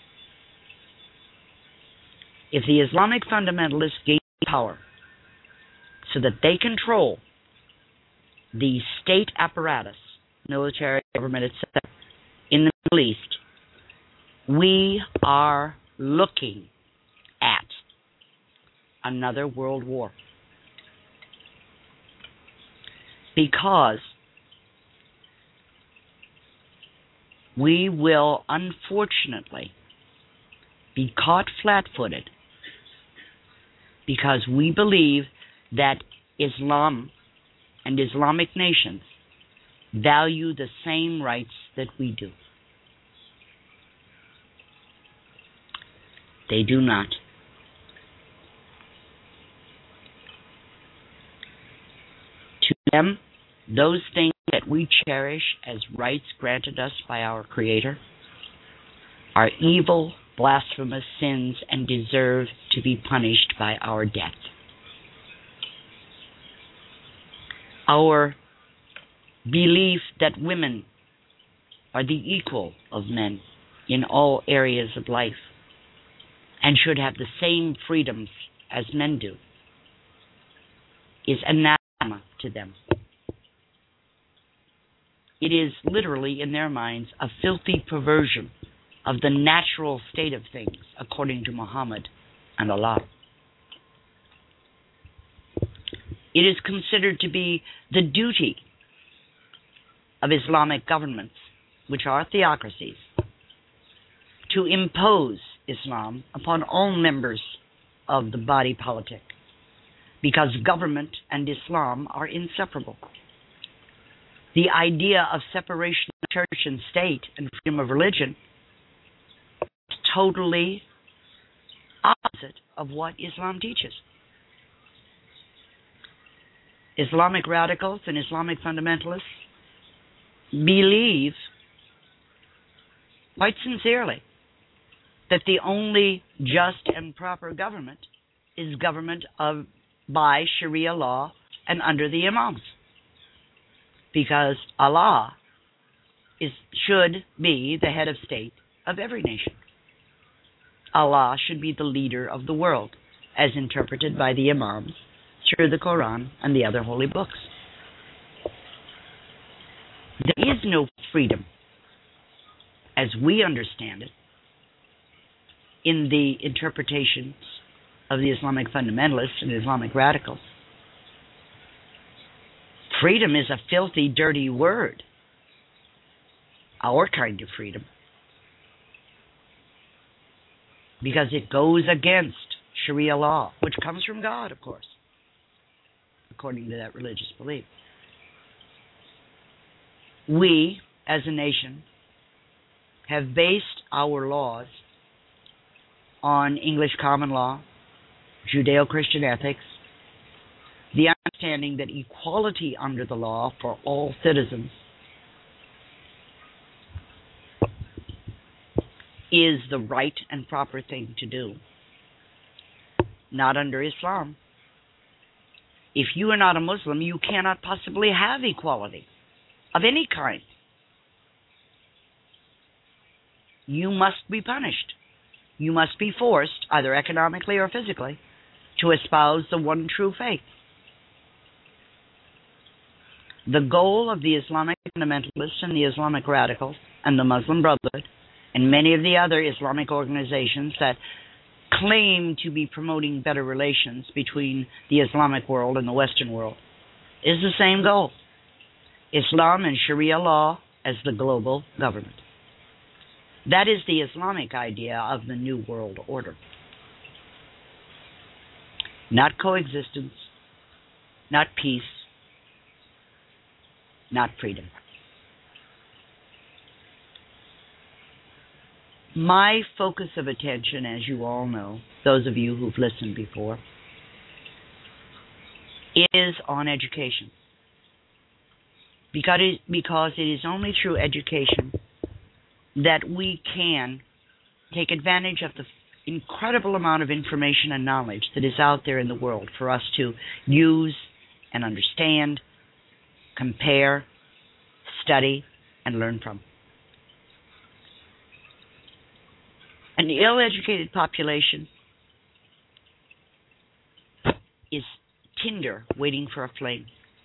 If the Islamic fundamentalists gain power so that they control the state apparatus, military, government, etc., in the Middle East, we are looking at another world war. Because we will, unfortunately, be caught flat-footed because we believe that Islam and Islamic nations value the same rights that we do. They do not. To them, those things that that we cherish as rights granted us by our Creator are evil, blasphemous sins and deserve to be punished by our death. Our belief that women are the equal of men in all areas of life and should have the same freedoms as men do is anathema to them. It is literally, in their minds, a filthy perversion of the natural state of things, according to Muhammad and Allah. It is considered to be the duty of Islamic governments, which are theocracies, to impose Islam upon all members of the body politic, because government and Islam are inseparable. The idea of separation of church and state and freedom of religion is totally opposite of what Islam teaches. Islamic radicals and Islamic fundamentalists believe quite sincerely that the only just and proper government is government by Sharia law and under the imams, because Allah should be the head of state of every nation. Allah should be the leader of the world, as interpreted by the imams through the Quran and the other holy books. There is no freedom, as we understand it, in the interpretations of the Islamic fundamentalists and Islamic radicals. Freedom is a filthy, dirty word. Our kind of freedom. Because it goes against Sharia law, which comes from God, of course, according to that religious belief. We, as a nation, have based our laws on English common law, Judeo-Christian ethics, the understanding that equality under the law for all citizens is the right and proper thing to do. Not under Islam. If you are not a Muslim, you cannot possibly have equality of any kind. You must be punished. You must be forced, either economically or physically, to espouse the one true faith. The goal of the Islamic fundamentalists and the Islamic radicals and the Muslim Brotherhood and many of the other Islamic organizations that claim to be promoting better relations between the Islamic world and the Western world is the same goal: Islam and Sharia law as the global government. That is the Islamic idea of the New World Order. Not coexistence, not peace, not freedom. My focus of attention, as you all know, those of you who've listened before, is on education. Because it is only through education that we can take advantage of the incredible amount of information and knowledge that is out there in the world for us to use and understand, compare, study, and learn from. An ill-educated population is tinder waiting for a flame.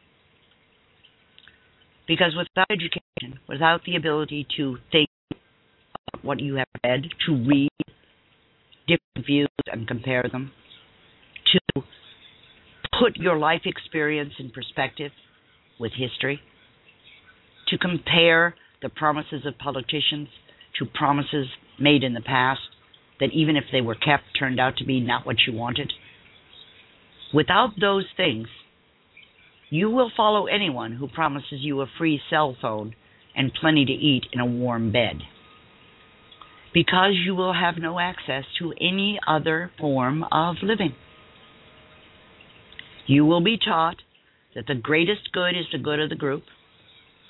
Because without education, without the ability to think about what you have read, to read different views and compare them, to put your life experience in perspective with history, to compare the promises of politicians to promises made in the past that, even if they were kept, turned out to be not what you wanted. Without those things, you will follow anyone who promises you a free cell phone and plenty to eat in a warm bed, because you will have no access to any other form of living. You will be taught that the greatest good is the good of the group, that the greatest good is the good of the nation, that the greatest good is the good of the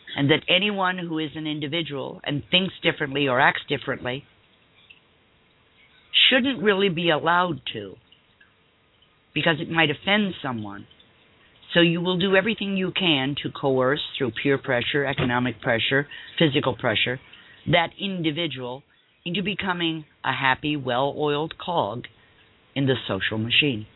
and that anyone who is an individual and thinks differently or acts differently shouldn't really be allowed to, because it might offend someone. So you will do everything you can to coerce, through peer pressure, economic pressure, physical pressure, that individual into becoming a happy, well-oiled cog in the social machine.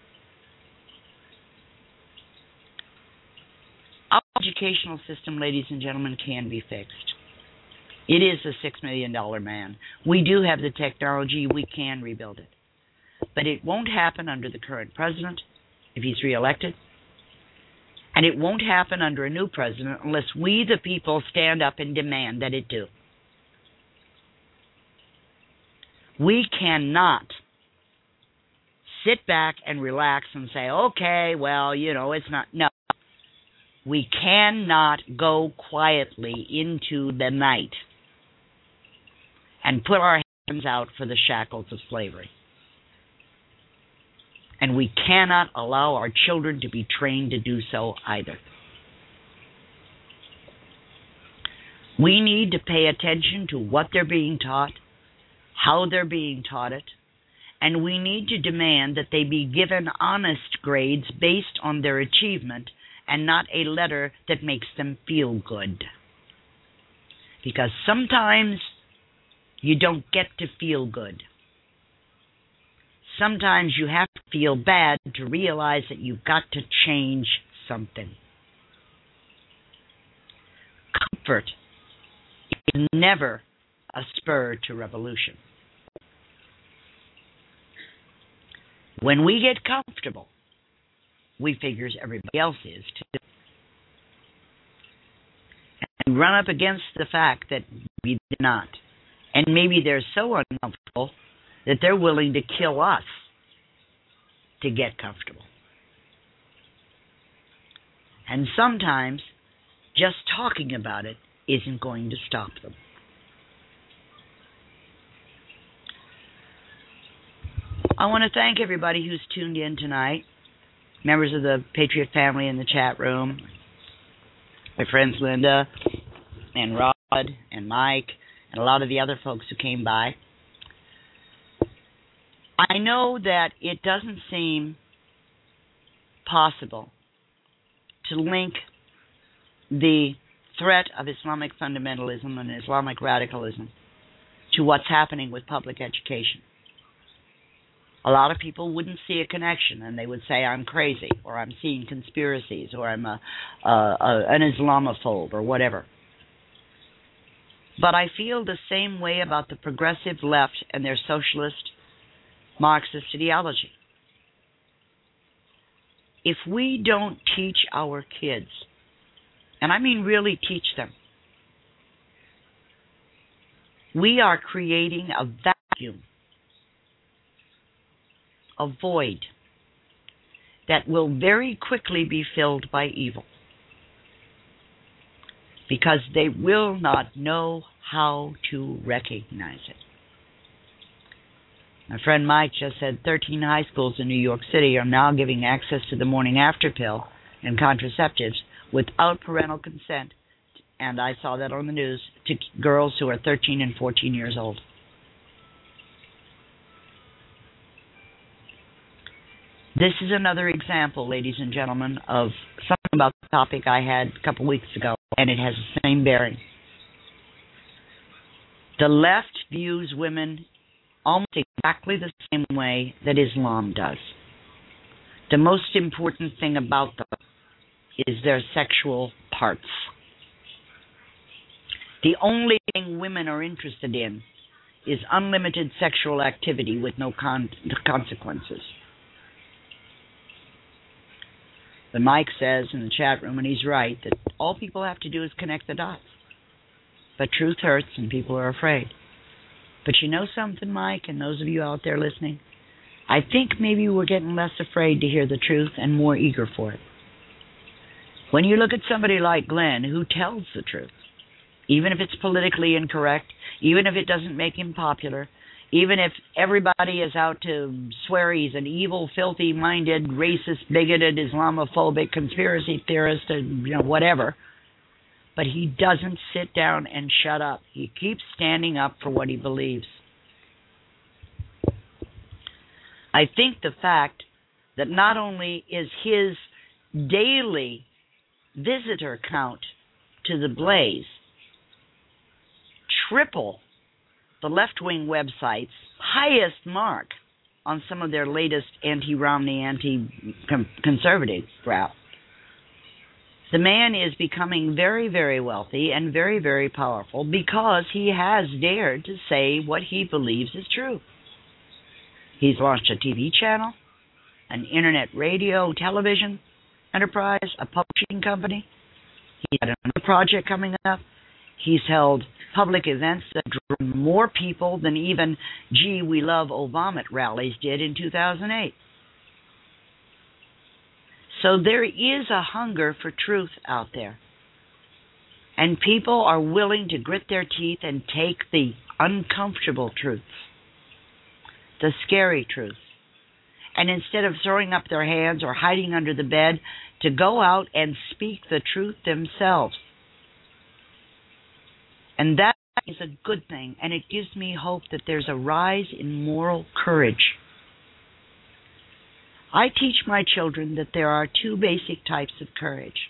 Our educational system, ladies and gentlemen, can be fixed. It is a $6 million man. We do have the technology. We can rebuild it. But it won't happen under the current president if he's reelected. And it won't happen under a new president unless we, the people, stand up and demand that it do. We cannot sit back and relax and say, okay, well, it's not. No. We cannot go quietly into the night and put our hands out for the shackles of slavery. And we cannot allow our children to be trained to do so either. We need to pay attention to what they're being taught, how they're being taught it, and we need to demand that they be given honest grades based on their achievement and not a letter that makes them feel good. Because sometimes you don't get to feel good. Sometimes you have to feel bad to realize that you've got to change something. Comfort is never a spur to revolution. When we get comfortable, we figures everybody else is too. And run up against the fact that we did not. And maybe they're so uncomfortable that they're willing to kill us to get comfortable. And sometimes just talking about it isn't going to stop them. I want to thank everybody who's tuned in tonight, members of the Patriot family in the chat room, my friends Linda and Rod and Mike and a lot of the other folks who came by. I know that it doesn't seem possible to link the threat of Islamic fundamentalism and Islamic radicalism to what's happening with public education. A lot of people wouldn't see a connection, and they would say, I'm crazy, or I'm seeing conspiracies, or I'm an Islamophobe, or whatever. But I feel the same way about the progressive left and their socialist Marxist ideology. If we don't teach our kids, and I mean really teach them, we are creating a vacuum, a void that will very quickly be filled by evil, because they will not know how to recognize it. My friend Mike just said 13 high schools in New York City are now giving access to the morning after pill and contraceptives without parental consent, and I saw that on the news, to girls who are 13 and 14 years old. This is another example, ladies and gentlemen, of something about the topic I had a couple weeks ago, and it has the same bearing. The left views women almost exactly the same way that Islam does. The most important thing about them is their sexual parts. The only thing women are interested in is unlimited sexual activity with no consequences. But Mike says in the chat room, and he's right, that all people have to do is connect the dots. But truth hurts and people are afraid. But you know something, Mike, and those of you out there listening? I think maybe we're getting less afraid to hear the truth and more eager for it. When you look at somebody like Glenn, who tells the truth, even if it's politically incorrect, even if it doesn't make him popular, even if everybody is out to swear he's an evil, filthy-minded, racist, bigoted, Islamophobic, conspiracy theorist, whatever, but he doesn't sit down and shut up. He keeps standing up for what he believes. I think the fact that not only is his daily visitor count to the Blaze triple the left-wing website's highest mark on some of their latest anti-Romney, anti-conservative route. The man is becoming very, very wealthy and very, very powerful because he has dared to say what he believes is true. He's launched a TV channel, an internet radio, television enterprise, a publishing company. He's got another project coming up. He's held public events that drew more people than even Gee, We Love Obama rallies did in 2008. So there is a hunger for truth out there. And people are willing to grit their teeth and take the uncomfortable truths, the scary truths. And instead of throwing up their hands or hiding under the bed, to go out and speak the truth themselves. And that is a good thing, and it gives me hope that there's a rise in moral courage. I teach my children that there are two basic types of courage.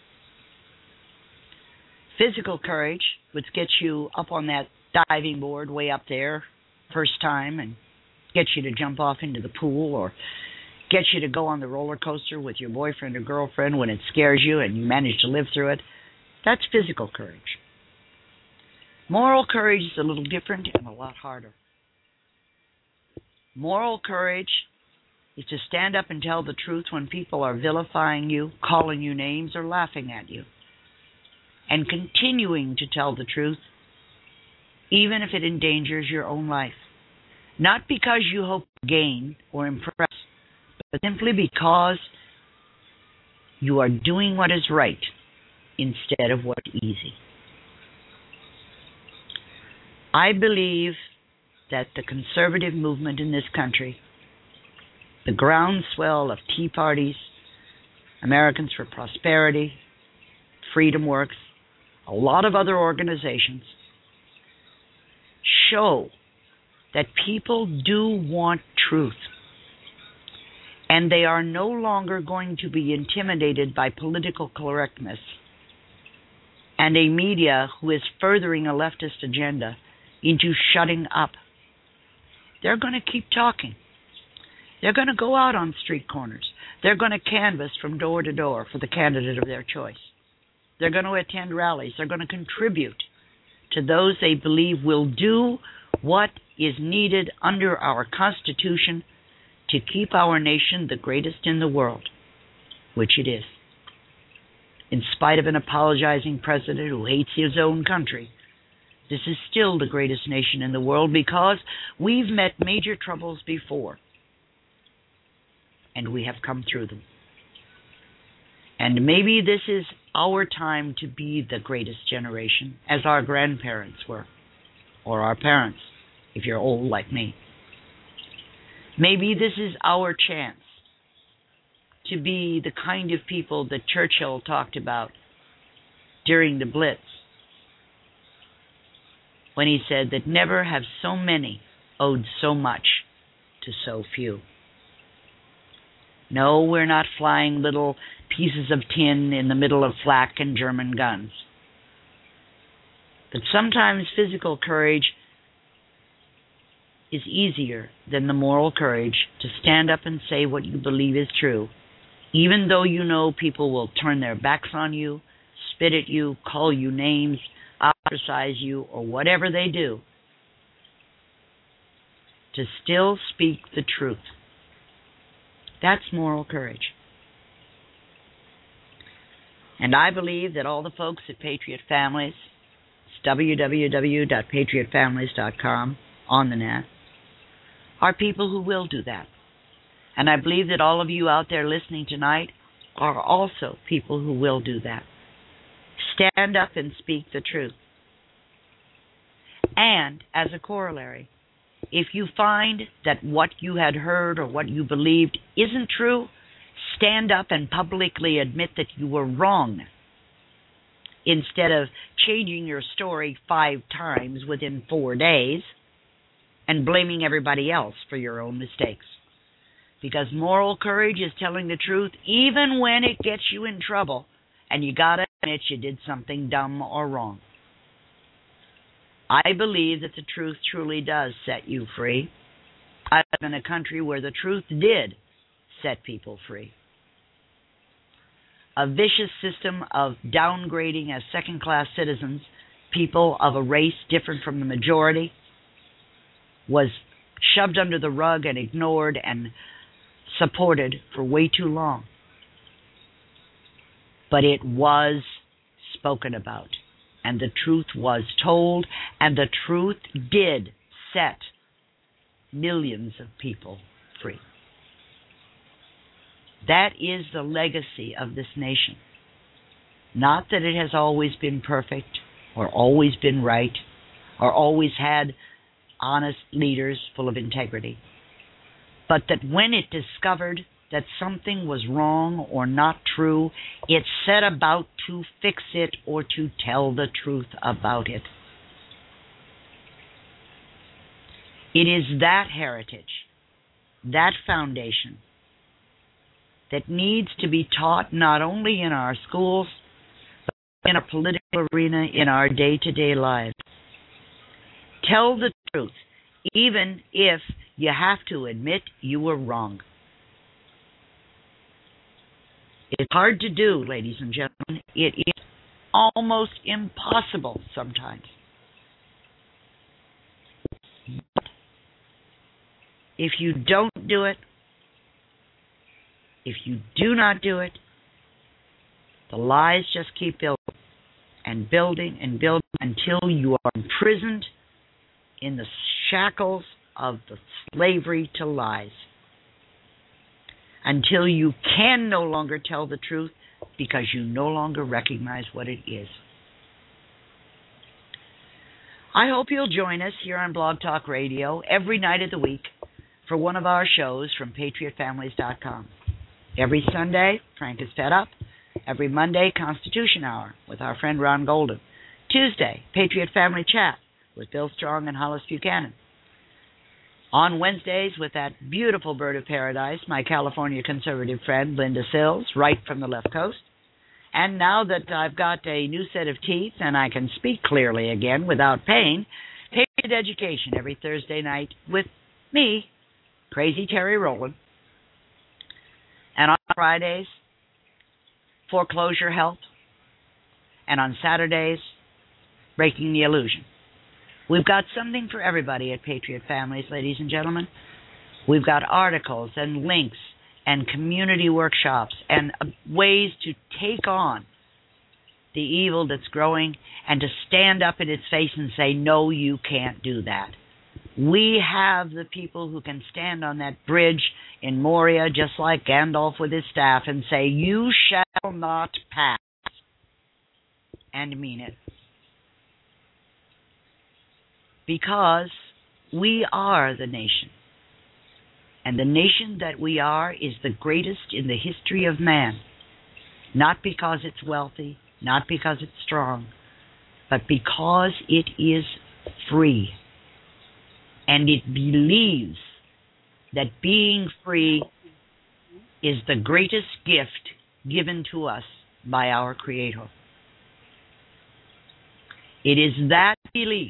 Physical courage, which gets you up on that diving board way up there first time and gets you to jump off into the pool, or gets you to go on the roller coaster with your boyfriend or girlfriend when it scares you and you manage to live through it. That's physical courage. Moral courage is a little different and a lot harder. Moral courage is to stand up and tell the truth when people are vilifying you, calling you names, or laughing at you. And continuing to tell the truth, even if it endangers your own life. Not because you hope to gain or impress, but simply because you are doing what is right instead of what's easy. I believe that the conservative movement in this country, the groundswell of Tea Parties, Americans for Prosperity, Freedom Works, a lot of other organizations, show that people do want truth. And they are no longer going to be intimidated by political correctness and a media who is furthering a leftist agenda into shutting up. They're going to keep talking. They're going to go out on street corners. They're going to canvass from door to door for the candidate of their choice. They're going to attend rallies. They're going to contribute to those they believe will do what is needed under our Constitution to keep our nation the greatest in the world, which it is. In spite of an apologizing president who hates his own country, this is still the greatest nation in the world because we've met major troubles before, and we have come through them. And maybe this is our time to be the greatest generation, as our grandparents were, or our parents, if you're old like me. Maybe this is our chance to be the kind of people that Churchill talked about during the Blitz, when he said that never have so many owed so much to so few. No, we're not flying little pieces of tin in the middle of flak and German guns. But sometimes physical courage is easier than the moral courage to stand up and say what you believe is true, even though you know people will turn their backs on you, spit at you, call you names, ostracize you, or whatever they do. To still speak the truth. That's moral courage. And I believe that all the folks at Patriot Families, it's www.patriotfamilies.com on the net, are people who will do that. And I believe that all of you out there listening tonight are also people who will do that. Stand up and speak the truth. And as a corollary, if you find that what you had heard or what you believed isn't true, stand up and publicly admit that you were wrong. instead of changing your story 5 times within 4 days and blaming everybody else for your own mistakes. Because moral courage is telling the truth even when it gets you in trouble and you gotta admit you did something dumb or wrong. I believe that the truth truly does set you free. I live in a country where the truth did set people free. A vicious system of downgrading as second-class citizens, people of a race different from the majority, was shoved under the rug and ignored and supported for way too long. But it was spoken about, and the truth was told, and the truth did set millions of people free. That is the legacy of this nation. Not that it has always been perfect, or always been right, or always had honest leaders full of integrity, but that when it discovered that something was wrong or not true, it set about to fix it or to tell the truth about it. It is that heritage, that foundation, that needs to be taught not only in our schools, but in a political arena in our day-to-day lives. Tell the truth, even if you have to admit you were wrong. It's hard to do, ladies and gentlemen. It is almost impossible sometimes. But if you don't do it, if you do not do it, the lies just keep building and building and building until you are imprisoned in the shackles of the slavery to lies. Until you can no longer tell the truth because you no longer recognize what it is. I hope you'll join us here on Blog Talk Radio every night of the week for one of our shows from PatriotFamilies.com. Every Sunday, Frank is Fed Up. Every Monday, Constitution Hour with our friend Ron Golden. Tuesday, Patriot Family Chat with Bill Strong and Hollis Buchanan. On Wednesdays, with that beautiful bird of paradise, my California conservative friend Linda Sills, right from the left coast. And now that I've got a new set of teeth and I can speak clearly again without pain, Patriot Education every Thursday night with me, Crazy Terry Rowland. And on Fridays, Foreclosure Help. And on Saturdays, Breaking the Illusion. We've got something for everybody at Patriot Families, ladies and gentlemen. We've got articles and links and community workshops and ways to take on the evil that's growing and to stand up in its face and say, no, you can't do that. We have the people who can stand on that bridge in Moria, just like Gandalf with his staff, and say, you shall not pass, and mean it. Because we are the nation. And the nation that we are is the greatest in the history of man. Not because it's wealthy, not because it's strong, but because it is free. And it believes that being free is the greatest gift given to us by our Creator. It is that belief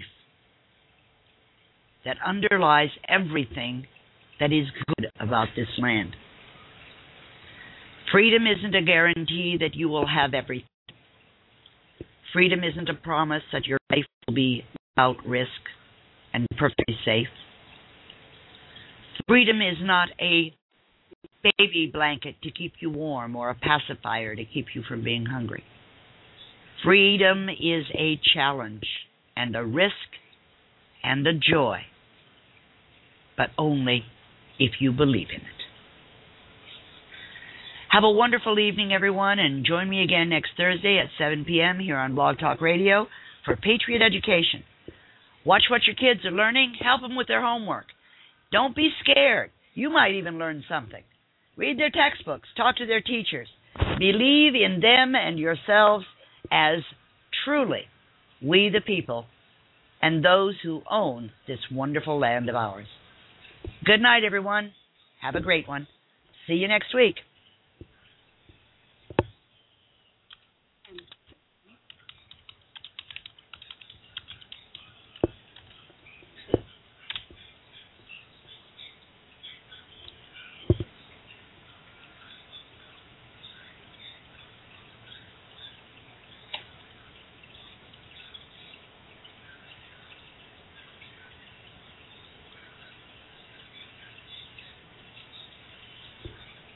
that underlies everything that is good about this land. Freedom isn't a guarantee that you will have everything. Freedom isn't a promise that your life will be without risk and perfectly safe. Freedom is not a baby blanket to keep you warm or a pacifier to keep you from being hungry. Freedom is a challenge and a risk and a joy, but only if you believe in it. Have a wonderful evening, everyone, and join me again next Thursday at 7 p.m. here on Blog Talk Radio for Patriot Education. Watch what your kids are learning. Help them with their homework. Don't be scared. You might even learn something. Read their textbooks. Talk to their teachers. Believe in them and yourselves as truly we the people and those who own this wonderful land of ours. Good night, everyone. Have a great one. See you next week.